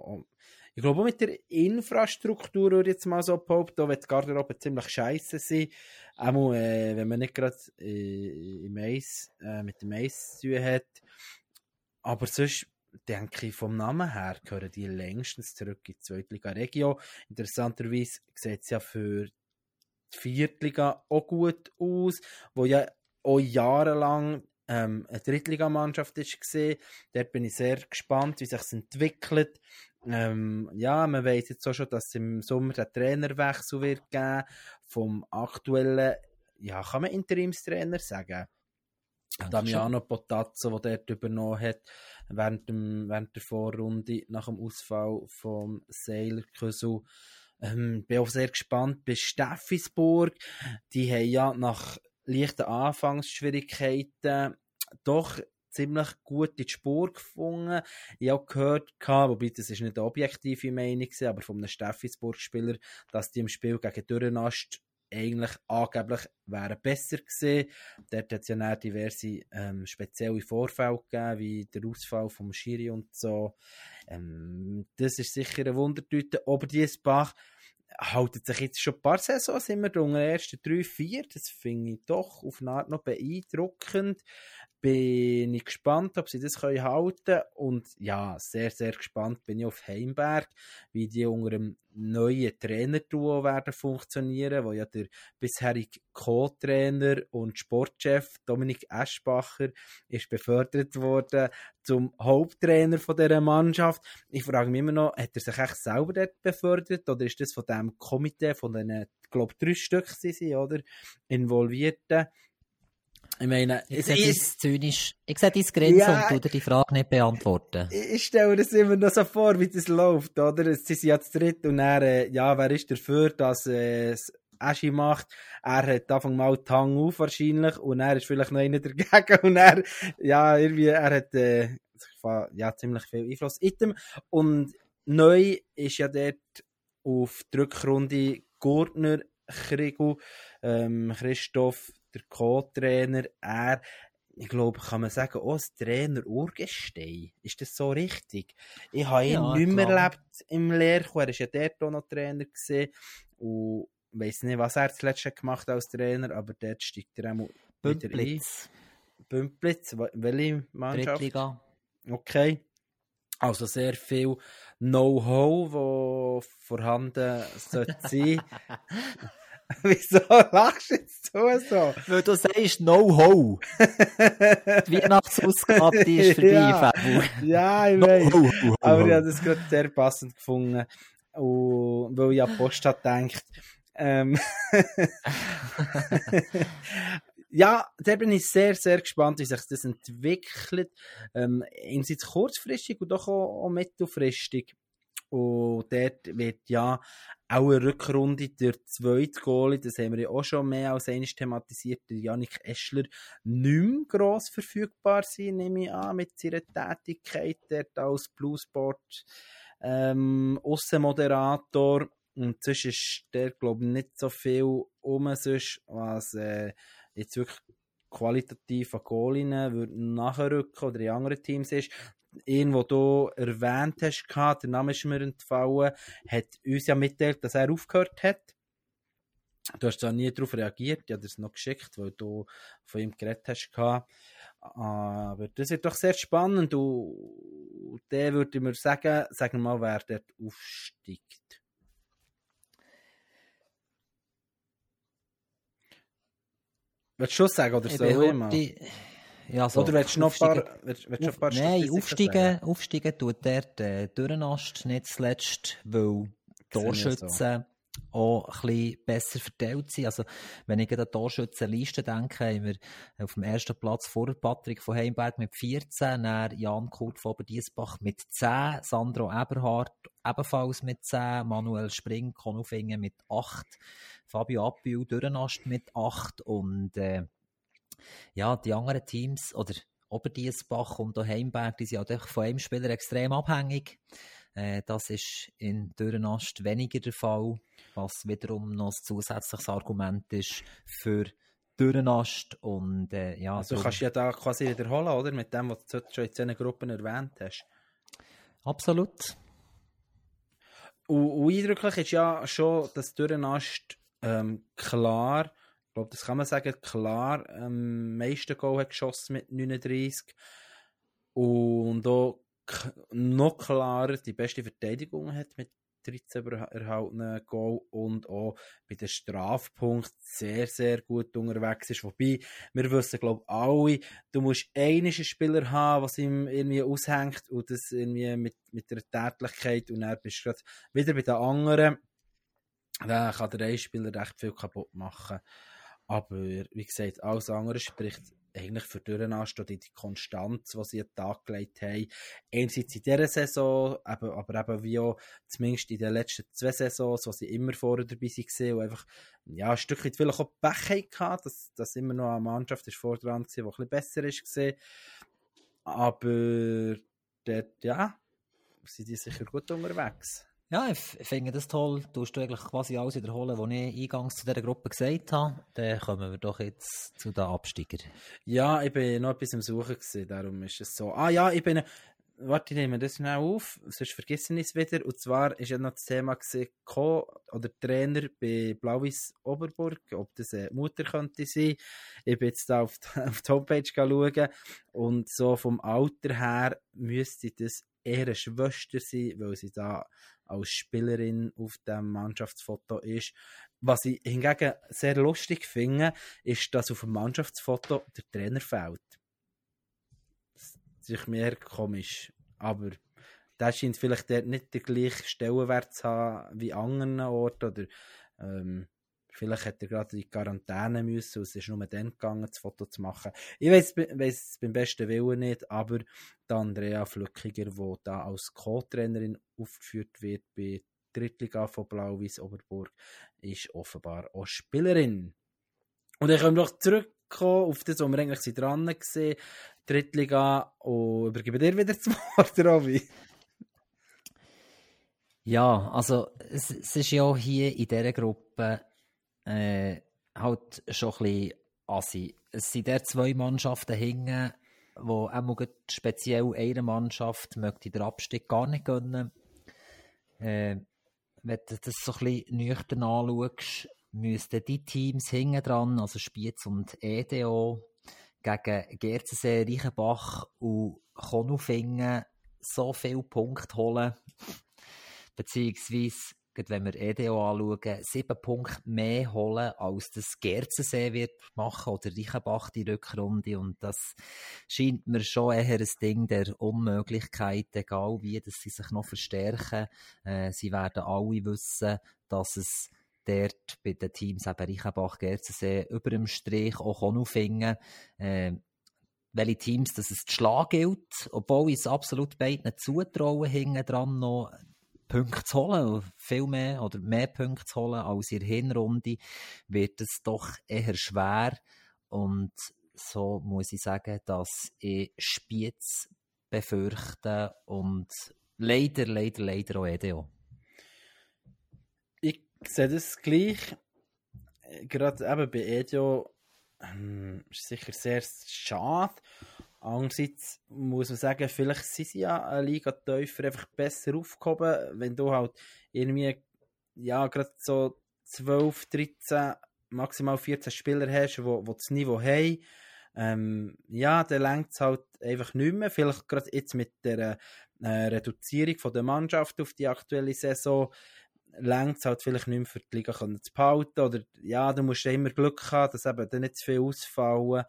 Ich glaube auch mit der Infrastruktur, würde ich jetzt mal so behaupten, wird die Garderobe ziemlich scheisse sein. Auch äh, wenn man nicht gerade äh, im Eis, äh, mit dem Eis zu tun hat. Aber sonst denke ich, vom Namen her gehören die längstens zurück in die Zweitliga Regio. Interessanterweise sieht es ja für die Viertliga auch gut aus, wo ja auch jahrelang ähm, eine Drittligamannschaft war. Dort bin ich sehr gespannt, wie sich es entwickelt. Ähm, ja, man weiss jetzt auch schon, dass es im Sommer den Trainerwechsel wird geben vom aktuellen, ja, kann man Interimstrainer sagen? Damiano Potazzo, der dort übernommen hat, während, dem, während der Vorrunde nach dem Ausfall vom Seiler-Kösel. Ähm, bin auch sehr gespannt bei Steffisburg. Die haben ja nach leichten Anfangsschwierigkeiten doch ziemlich gut in die Spur gefunden. Ich habe auch gehört, wobei das ist nicht eine objektive Meinung, aber von einem Steffisburg-Spieler, dass die im Spiel gegen Dürrenast eigentlich angeblich wären besser gewesen. Dort hat es ja dann diverse ähm, spezielle Vorfälle gegeben, wie der Ausfall vom Schiri und so. Ähm, das ist sicher eine Wundertüte. Oberdiessbach haltet sich jetzt schon ein paar Saisons, sind wir da unter den ersten drei, vier. Das finde ich doch auf eine Art noch beeindruckend. Bin ich gespannt, ob sie das können halten. Und ja, sehr, sehr gespannt bin ich auf Heimberg, wie die unter einem neuen Trainerduo werden funktionieren, wo ja der bisherige Co-Trainer und Sportchef Dominik Eschbacher ist befördert worden zum Haupttrainer von dieser Mannschaft. Ich frage mich immer noch, hat er sich echt selber dort befördert oder ist das von dem Komitee, von den, ich glaube, drei Stück sind, oder? Involvierten? Ich meine, ich sehe dein zynisch, ich sehe dein Grinsen ja, und tu dir die Frage nicht beantworten. Ich, ich stelle mir das immer noch so vor, wie das läuft, oder? Sie sind ja zu dritt und er, äh, ja, wer ist dafür, dass äh, es Aschi macht? Er hat Anfang mal die Hang auf wahrscheinlich und er ist vielleicht noch einer dagegen und er, ja, irgendwie, er hat äh, ja, ziemlich viel Einfluss. Item. Und neu ist ja dort auf die Rückrunde Gurtner Kriegel, ähm, Christoph, der Co-Trainer, er, ich glaube, kann man sagen, oh, ein Trainer Urgestein. Ist das so richtig? Ich habe ihn Ja, nicht mehr klar. erlebt im Lehrkurs. Er war ja dort auch noch Trainer gewesen. Und ich weiss nicht, was er zuletzt hat gemacht als Trainer, aber dort steigt er auch wieder ein. Bümplitz, Bümplitz, wa- welche Mannschaft? Drittliga. Okay. Also sehr viel Know-how, das vorhanden sollte sein. Wieso lachst du jetzt so? so? Weil du sagst No-Ho. Die Weihnachtsausgabe, die ist vorbei, Ja. Fabio. Ja, ich weiß. No, ho, ho, ho, Aber ho. ich habe das gerade sehr passend gefunden. Und weil ich an die Post habe gedacht. Ähm ja, da bin ich sehr, sehr gespannt, wie sich das entwickelt. Ähm, einerseits kurzfristig und doch auch, auch mittelfristig. Und dort wird ja auch eine Rückrunde der zweite Goalie, das haben wir ja auch schon mehr als einmal thematisiert, der Yannick Eschler, nicht mehr gross verfügbar sein, nehme ich an, mit seiner Tätigkeit dort als Bluesport ähm, Aussenmoderator. Und sonst ist der, glaube ich, nicht so viel um, sonst, was äh, jetzt wirklich qualitativ an Goalien würde nachrücken oder in anderen Teams ist. Irgendwo du erwähnt hast, der Name ist mir entfallen, hat uns ja mitteilt, dass er aufgehört hat. Du hast zwar nie darauf reagiert, ich habe das noch geschickt, weil du von ihm geredet hast. Aber das wird doch sehr spannend und der würde ich mir sagen, sagen wir mal, wer dort aufsteigt. Willst du schon sagen, oder Ich soll ich mal? behaupte, ja, so, Oder willst du noch ein paar, aufsteigen- willst, willst du noch ein paar Auf, nein, Statistiken aufsteigen, sagen? aufsteigen tut der äh, Dürrenast nicht zuletzt, weil die Sehe ich so. Torschützen auch ein bisschen besser verteilt sind. Also, wenn ich an die Torschützenliste denke, haben wir auf dem ersten Platz vor Patrick von Heimberg mit vierzehn, dann Jan Kurt von Oberdiessbach mit zehn, Sandro Eberhardt ebenfalls mit zehn, Manuel Spring, Konufingen mit acht, Fabio Appio Dürrenast mit acht und äh, ja, die anderen Teams, oder Oberdiessbach und auch Heimberg, die sind halt einfach von einem Spieler extrem abhängig. Äh, das ist in Dürrenast weniger der Fall, was wiederum noch ein zusätzliches Argument ist für Dürrenast. Und, äh, ja, Also darum- kannst du ja da quasi wiederholen, oder? Mit dem, was du schon in diesen Gruppen erwähnt hast. absolut. Und, und eindrücklich ist ja schon, dass Dürrenast ähm, klar, ich glaube, das kann man sagen, klar am meisten Goal hat geschossen mit neununddreißig. Und auch k- noch klarer die beste Verteidigung hat mit dreizehn erhaltenen Goal und auch bei den Strafpunkten sehr, sehr gut unterwegs ist. Wobei, wir wissen, glaube ich, alle, du musst einen Spieler haben, was ihm irgendwie aushängt und das irgendwie mit, mit der Tätigkeit und dann bist du gerade wieder bei den anderen. Dann kann der eine Spieler recht viel kaputt machen. Aber, wie gesagt, alles andere spricht eigentlich für Dürrenast oder die Konstanz, die sie an den Tag gelegt haben. Einerseits in dieser Saison, aber, aber eben wie auch zumindest in den letzten zwei Saisons, wo sie immer vorher dabei waren und einfach ja, ein Stück weit vielleicht auch Pech hatten, dass, dass immer noch eine Mannschaft ist vor dran war, die ein bisschen besser war. Aber dort, ja, sind die sicher gut unterwegs. Ja, ich f- finde das toll. Du hast eigentlich quasi alles wiederholen, was ich eingangs zu dieser Gruppe gesagt habe. Dann kommen wir doch jetzt zu den Absteigern. Ja, ich bin noch etwas am Suchen gewesen, darum ist es so. Ah ja, ich bin, warte, ich nehme das schnell auf, sonst vergessen ich es wieder. Und zwar ist ja noch das Thema gewesen, Co- oder Trainer bei Blauwies Oberburg, ob das eine Mutter könnte sein. Ich bin jetzt da auf die, auf die Homepage schauen und so vom Alter her müsste das eher eine Schwester sein, weil sie da als Spielerin auf dem Mannschaftsfoto ist. Was ich hingegen sehr lustig finde, ist, dass auf dem Mannschaftsfoto der Trainer fehlt. Das ist mir komisch. Aber der scheint vielleicht dort nicht den gleichen Stellenwert zu haben wie an anderen Orten. Oder ähm, vielleicht hat er gerade in die Quarantäne müssen und es ist nur dann gegangen, das Foto zu machen. Ich weiss es beim besten Willen nicht, aber die Andrea Flückiger, die da als Co-Trainerin aufgeführt wird bei Drittliga von Blauwies Oberburg, ist offenbar auch Spielerin. Und dann können wir noch zurückkommen auf das, wo wir eigentlich sind dran waren, Drittliga, und übergebe dir wieder das Wort, Robi. Ja, also es, es ist ja hier in dieser Gruppe äh, halt schon ein bisschen assi. Es sind der zwei Mannschaften hinten, wo auch speziell eine Mannschaft möchte den Abstieg gar nicht gönnen. Äh, wenn du das so ein bisschen nüchtern anschaust, müssten die Teams hinten dran, also Spiez und E D O, gegen Gerzensee, Reichenbach und Konufingen so viele Punkte holen, beziehungsweise, wenn wir E D O anschauen, sieben Punkte mehr holen, als das Gerzensee wird machen oder Reichenbach die Rückrunde. Und das scheint mir schon eher ein Ding der Unmöglichkeit, egal wie, dass sie sich noch verstärken. Äh, sie werden alle wissen, dass es dort bei den Teams eben Reichenbach, Gerzensee über dem Strich auch Konufingen, äh, welche Teams dass es zu schlagen gilt, obwohl ich es absolut beiden zutrauen, hinten dran noch Punkte zu holen, viel mehr oder mehr Punkte zu holen als in der Hinrunde, wird es doch eher schwer. Und so muss ich sagen, dass ich Spiez befürchte und leider, leider, leider auch E D O. Ich sehe das gleich. Gerade eben bei E D O ähm, ist sicher sehr schade. Andererseits muss man sagen, vielleicht sind sie ja eine Liga tiefer einfach besser aufgehoben, wenn du halt irgendwie, ja, gerade so zwölf, dreizehn, maximal vierzehn Spieler hast, die, die das Niveau haben. Ähm, ja, dann reicht es halt einfach nicht mehr. Vielleicht gerade jetzt mit der äh, Reduzierung von der Mannschaft auf die aktuelle Saison reicht es halt vielleicht nicht mehr für die Liga zu behalten. Oder ja, du musst ja immer Glück haben, dass eben dann nicht zu viel ausfallen.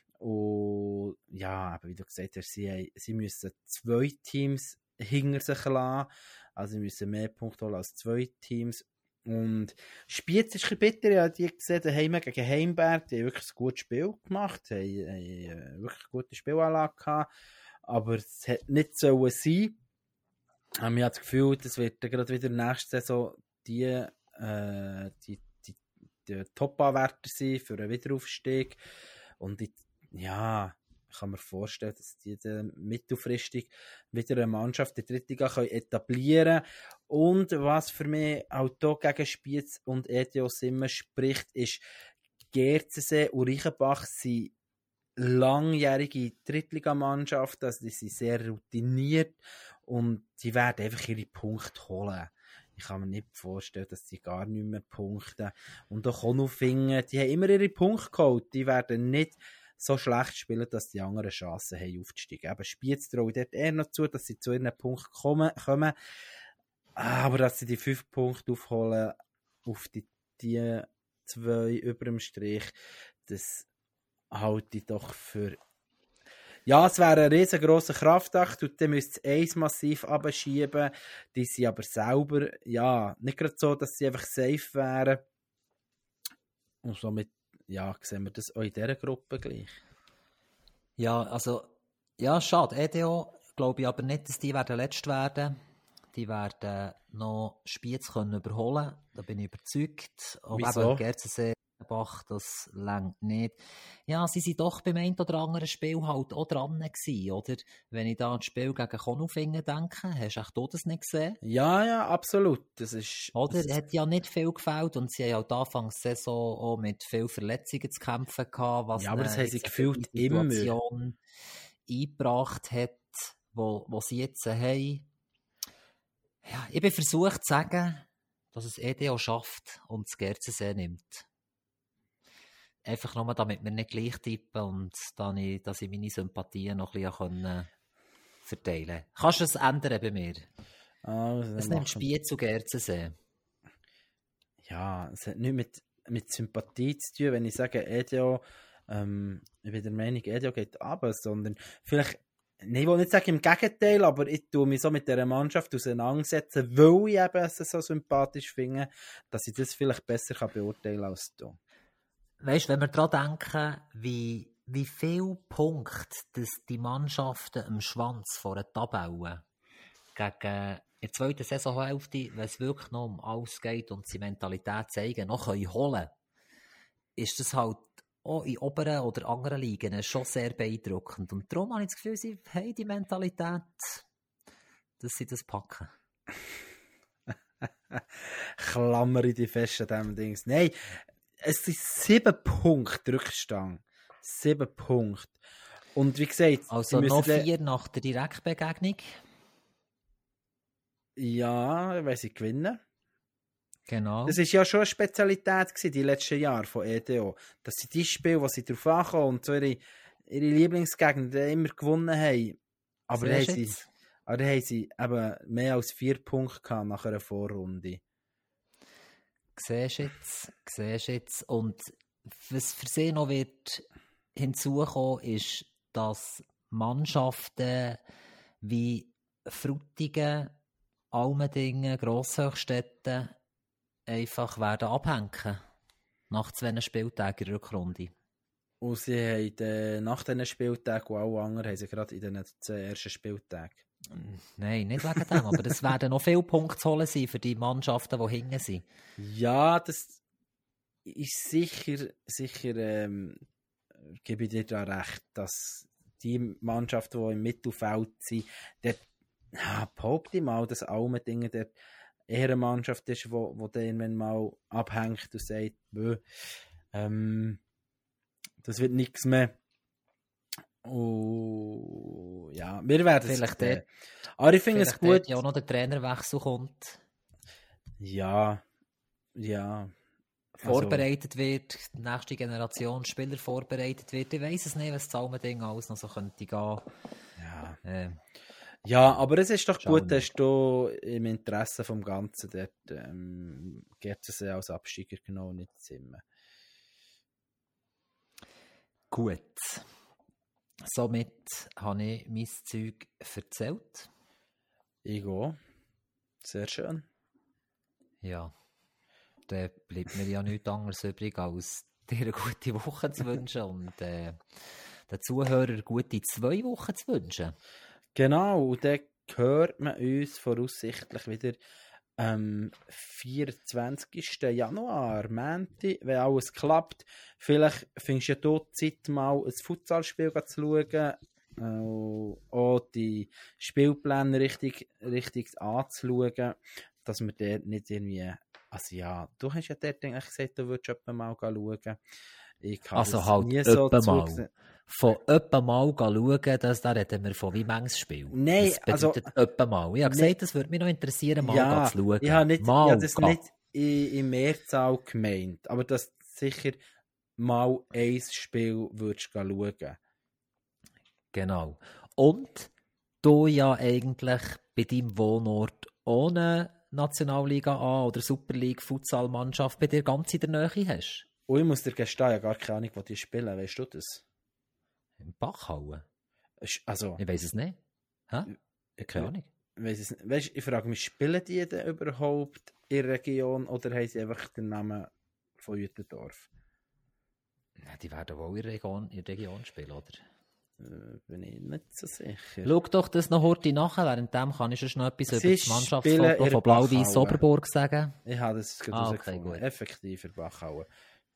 Und ja, aber wie du gesagt hast, sie, sie müssen zwei Teams hinter sich lassen. Also sie müssen mehr Punkte holen als zwei Teams. Und Spiez ist ein bisschen bitter. Ja, die gesehen, daheim gegen Heimberg, die haben wirklich ein gutes Spiel gemacht, haben, haben wirklich eine gute Spielanlage gehabt. Aber es hat nicht so sein. Ich habe das Gefühl, das wird gerade wieder nächste Saison die, äh, die, die, die Top-Anwärter sein für einen Wiederaufstieg. Und die ja, ich kann mir vorstellen, dass die dann mittelfristig wieder eine Mannschaft in der dritten Liga etablieren können. Und was für mich auch hier gegen Spiez und E D O immer spricht, ist, Gerzensee und Reichenbach sind langjährige Drittligamannschaften, also die sind sehr routiniert und die werden einfach ihre Punkte holen. Ich kann mir nicht vorstellen, dass sie gar nicht mehr punkten. Und auch Konufingen, die haben immer ihre Punkte geholt. Die werden nicht so schlecht spielen, dass die anderen Chancen haben aufzusteigen. Eben Spiez traue ich dort eher noch zu, dass sie zu ihren Punkten kommen, kommen. Aber dass sie die fünf Punkte aufholen auf die, die zwei über dem Strich, das halte ich doch für... Ja, es wäre ein riesengroßer Kraftakt und dann müsste es eins massiv abschieben. Die sind aber selber, ja, nicht gerade so, dass sie einfach safe wären. Und somit, ja, sehen wir das auch in dieser Gruppe gleich. Ja, also, ja, schade. E D O glaube ich aber nicht, dass die werden letzt werden. Die werden noch Spiez können überholen. Da bin ich überzeugt. Wieso? Gerzensee, Bach, das reicht nicht. Ja, sie sind doch beim einen oder anderen Spiel halt auch dran gewesen, oder? Wenn ich da an das Spiel gegen Konufingen denke, hast du echt auch das nicht gesehen? Ja, ja, absolut. Das ist... Oder? Das Es hat ja nicht viel gefällt und sie haben auch Anfang der Saison auch mit vielen Verletzungen zu kämpfen gehabt, was ja, aber das haben sie jetzt gefühlt die immer. Situation eingebracht hat, wo, wo sie jetzt haben. Ja, ich bin versucht zu sagen, dass es E D O schafft und das Gerzensee nimmt. Einfach nur, damit wir nicht gleich tippen und dann ich, dass ich meine Sympathien noch ein bisschen verteilen kann. Kannst du es ändern bei mir? Also, es nimmt Spiez zu Gerzensee. Ja, es hat nichts mit, mit Sympathie zu tun, wenn ich sage, E D O, ähm, ich bin der Meinung, E D O geht runter, sondern vielleicht, nee, ich will nicht sagen im Gegenteil, aber ich tue mich so mit dieser Mannschaft auseinandersetzen, weil ich eben es so sympathisch finde, dass ich das vielleicht besser kann beurteilen kann als du. Weißt du, wenn wir daran denken, wie, wie viele Punkte dass die Mannschaften am Schwanz vor der Tabelle gegen in der zweiten Saisonhälfte, wenn es wirklich noch um alles geht und sie Mentalität zeigen, noch können holen, ist das halt auch in oberen oder anderen Ligen schon sehr beeindruckend. Und darum habe ich das Gefühl, sie haben die Mentalität, dass sie das packen. Klammer in die fest an diesem Dings. Nein, es sind sieben Punkte Rückstand. Sieben Punkte. Und wie gesagt, Also sie noch müssen vier nach der Direktbegegnung. Ja, wenn sie gewinnen. Genau. Das war ja schon eine Spezialität gewesen, die letzten Jahre von E D O. Dass sie die Spiele, wo sie drauf ankommen und so ihre, ihre Lieblingsgegner immer gewonnen haben. Aber dann haben, sie, aber dann haben sie eben mehr als vier Punkte gehabt nach einer Vorrunde. Siehst du jetzt, siehst du jetzt. Und was für sie noch wird hinzukommen, ist, dass Mannschaften wie Frutigen, Almendingen, Grosshöchstetten einfach werden abhängen nach zwei Spieltagen in der Rückrunde. Und sie haben äh, nach diesen Spieltagen, und alle anderen haben sie gerade in den zwei ersten Spieltagen. Nein, nicht wegen dem, aber es werden noch viele Punkte zu holen sein für die Mannschaften, die hinten sind. Ja, das ist sicher, sicher ähm, gebe ich dir da recht, dass die Mannschaften, die im Mittelfeld sind, dort, ja, behaupte ich mal, dass Almendingen dort eher eine Mannschaft ist, wo, wo dann wenn mal abhängt und sagt, ähm, das wird nichts mehr. Oh, ja, wir werden vielleicht es. Äh, aber ich finde es gut. Ja, auch noch der Trainerwechsel kommt. Ja, ja. Vorbereitet also, wird, die nächste Generation Spieler vorbereitet wird. Ich weiss es nicht, was das Almending alles noch so könnte gehen. Ja. Äh, Ja, aber es ist doch Schauen gut, dass du im Interesse vom Ganzen dort ähm, Gertensee als Absteiger genommen, nicht Zimmer. Gut. Somit habe ich mein Zeug erzählt. Ich auch. Sehr schön. Ja. Dann bleibt mir ja nichts anderes übrig, als dir eine gute Woche zu wünschen und äh, den Zuhörern gute zwei Wochen zu wünschen. Genau, und dann hört man uns voraussichtlich wieder am vierundzwanzigsten Januar, Montag, wenn alles klappt. Vielleicht findest du ja dort Zeit, mal ein Futsalspiel zu schauen, äh, auch die Spielpläne richtig, richtig anzuschauen, dass wir dort nicht irgendwie... Also ja, du hast ja dort eigentlich gesagt, du würdest etwa mal schauen. Ich also halt nie so mal. Von etwa mal schauen, das, da reden wir von wie manches Spiel. Nein, das bedeutet also... etwa mal. Ich habe gesagt, das würde mich noch interessieren, mal ja, zu schauen. Ich habe nicht, mal ich habe das nicht in, in Mehrzahl gemeint, aber dass du sicher mal ein Spiel würdest schauen. Genau. Und du ja eigentlich bei deinem Wohnort ohne Nationalliga A oder Superliga Futsal-Mannschaft bei dir ganz in der Nähe hast. Und ich muss dir gestehen, ich habe gar keine Ahnung, wo die spielen. Weißt du das? Im Bachhauen? Also, ich weiss es nicht. Hä? Keine Ahnung. Weiss es nicht. Weißt, ich frage mich, spielen die denn überhaupt in der Region oder haben sie einfach den Namen von Uetendorf? Ja, die werden wohl in der Region, in der Region spielen, oder? Äh, bin ich nicht so sicher. Schau doch das noch heute nachher, währenddem kann ich schon noch etwas sie über das Mannschaftsfoto von Blau-Weiß Oberburg sagen. Ich habe das gerade ah, okay, gut. Effektiv in Bachhauen.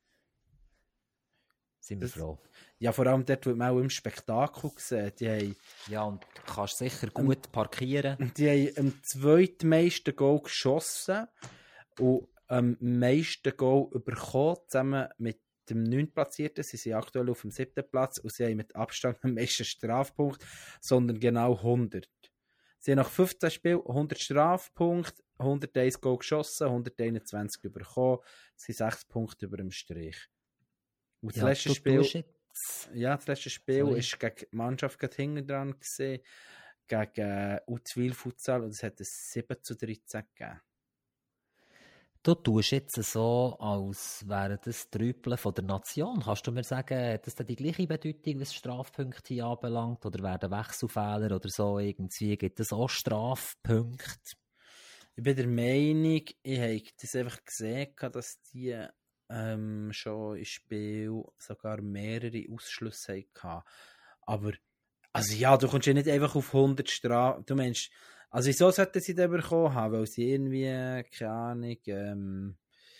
Sind wir das, froh. Ja, vor allem dort, wo man auch im Spektakel sehen. Die haben, ja, und du kannst sicher gut ähm, parkieren. Die haben am zweitmeisten Goal geschossen und am meisten Goal bekommen, zusammen mit dem neuntplatzierten. Sie sind aktuell auf dem siebten Platz und sie haben mit Abstand am meisten Strafpunkt, sondern genau hundert. Sie haben nach fünfzehn Spielen hundert Strafpunkte, hunderteins Goal geschossen, hunderteinundzwanzig bekommen. Sie sind sechs Punkte über dem Strich. Und das ja, letzte Spiel, jetzt... ja, das letzte Spiel Sorry. ist gegen die Mannschaft gerade hinten dran gesehen, gegen Uzwil Futsal, und es hat ein sieben zu dreizehn gegeben. Du tust jetzt so, als wäre das Trüppeln von der Nation. Kannst du mir sagen, hat das dann die gleiche Bedeutung, was Strafpunkte hier anbelangt? Oder werden Wechselfehler oder so irgendwie? Gibt es auch Strafpunkte? Ich bin der Meinung, ich habe das einfach gesehen, dass die ähm, schon im Spiel sogar mehrere Ausschlüsse hatten. Aber, also ja, du kommst ja nicht einfach auf hundert Strafen. Du meinst, also wieso sollten sie das bekommen haben? Weil sie irgendwie, keine Ahnung, ähm,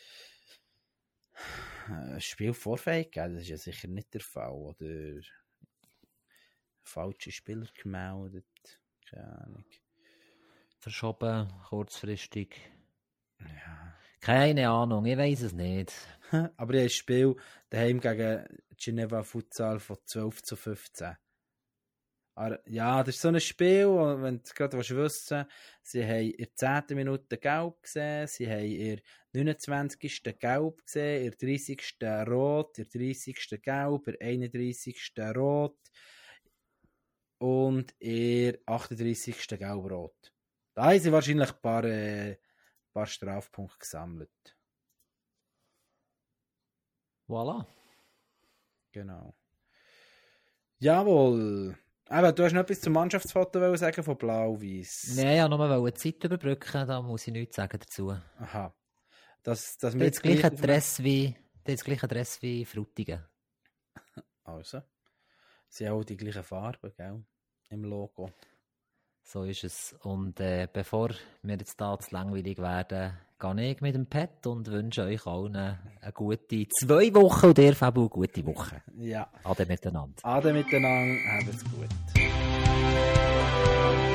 ein Spiel vorfähig geben. Das ist ja sicher nicht der Fall. Oder falsche Spieler gemeldet. Keine Ahnung. Verschoben, kurzfristig. Ja. Keine Ahnung, ich weiß es nicht. Aber ich habe ein Spiel daheim gegen Geneva Futsal von zwölf zu fünfzehn. Aber ja, das ist so ein Spiel, wo, wenn du gerade wissen willst, sie haben in der zehnten Minute gelb gesehen, sie haben in der neunundzwanzigsten gelb gesehen, in der dreißigsten rot, in der dreißigsten gelb, in der einunddreißigsten rot und in der achtunddreißigsten gelb-rot. Da haben sie wahrscheinlich ein paar, äh, paar Strafpunkte gesammelt. Voilà. Genau. Jawohl. Aber du hast noch etwas zum Mannschaftsfoto sagen von Blau-Weiss. Nein, ja, nur eine Zeit überbrücken, da muss ich nichts sagen dazu. Aha. Das, das Der hat das gleiche Adresse wie, das gleiche Adresse wie Frutigen. Also. Sie haben auch die gleiche Farbe, gell? Im Logo. So ist es. Und äh, bevor wir jetzt da zu langweilig werden, gehe ich mit dem Pet und wünsche euch allen eine gute zwei Wochen und ihr, Fabu, eine gute Woche. Ja. Ade miteinander. Ade miteinander, habt's gut.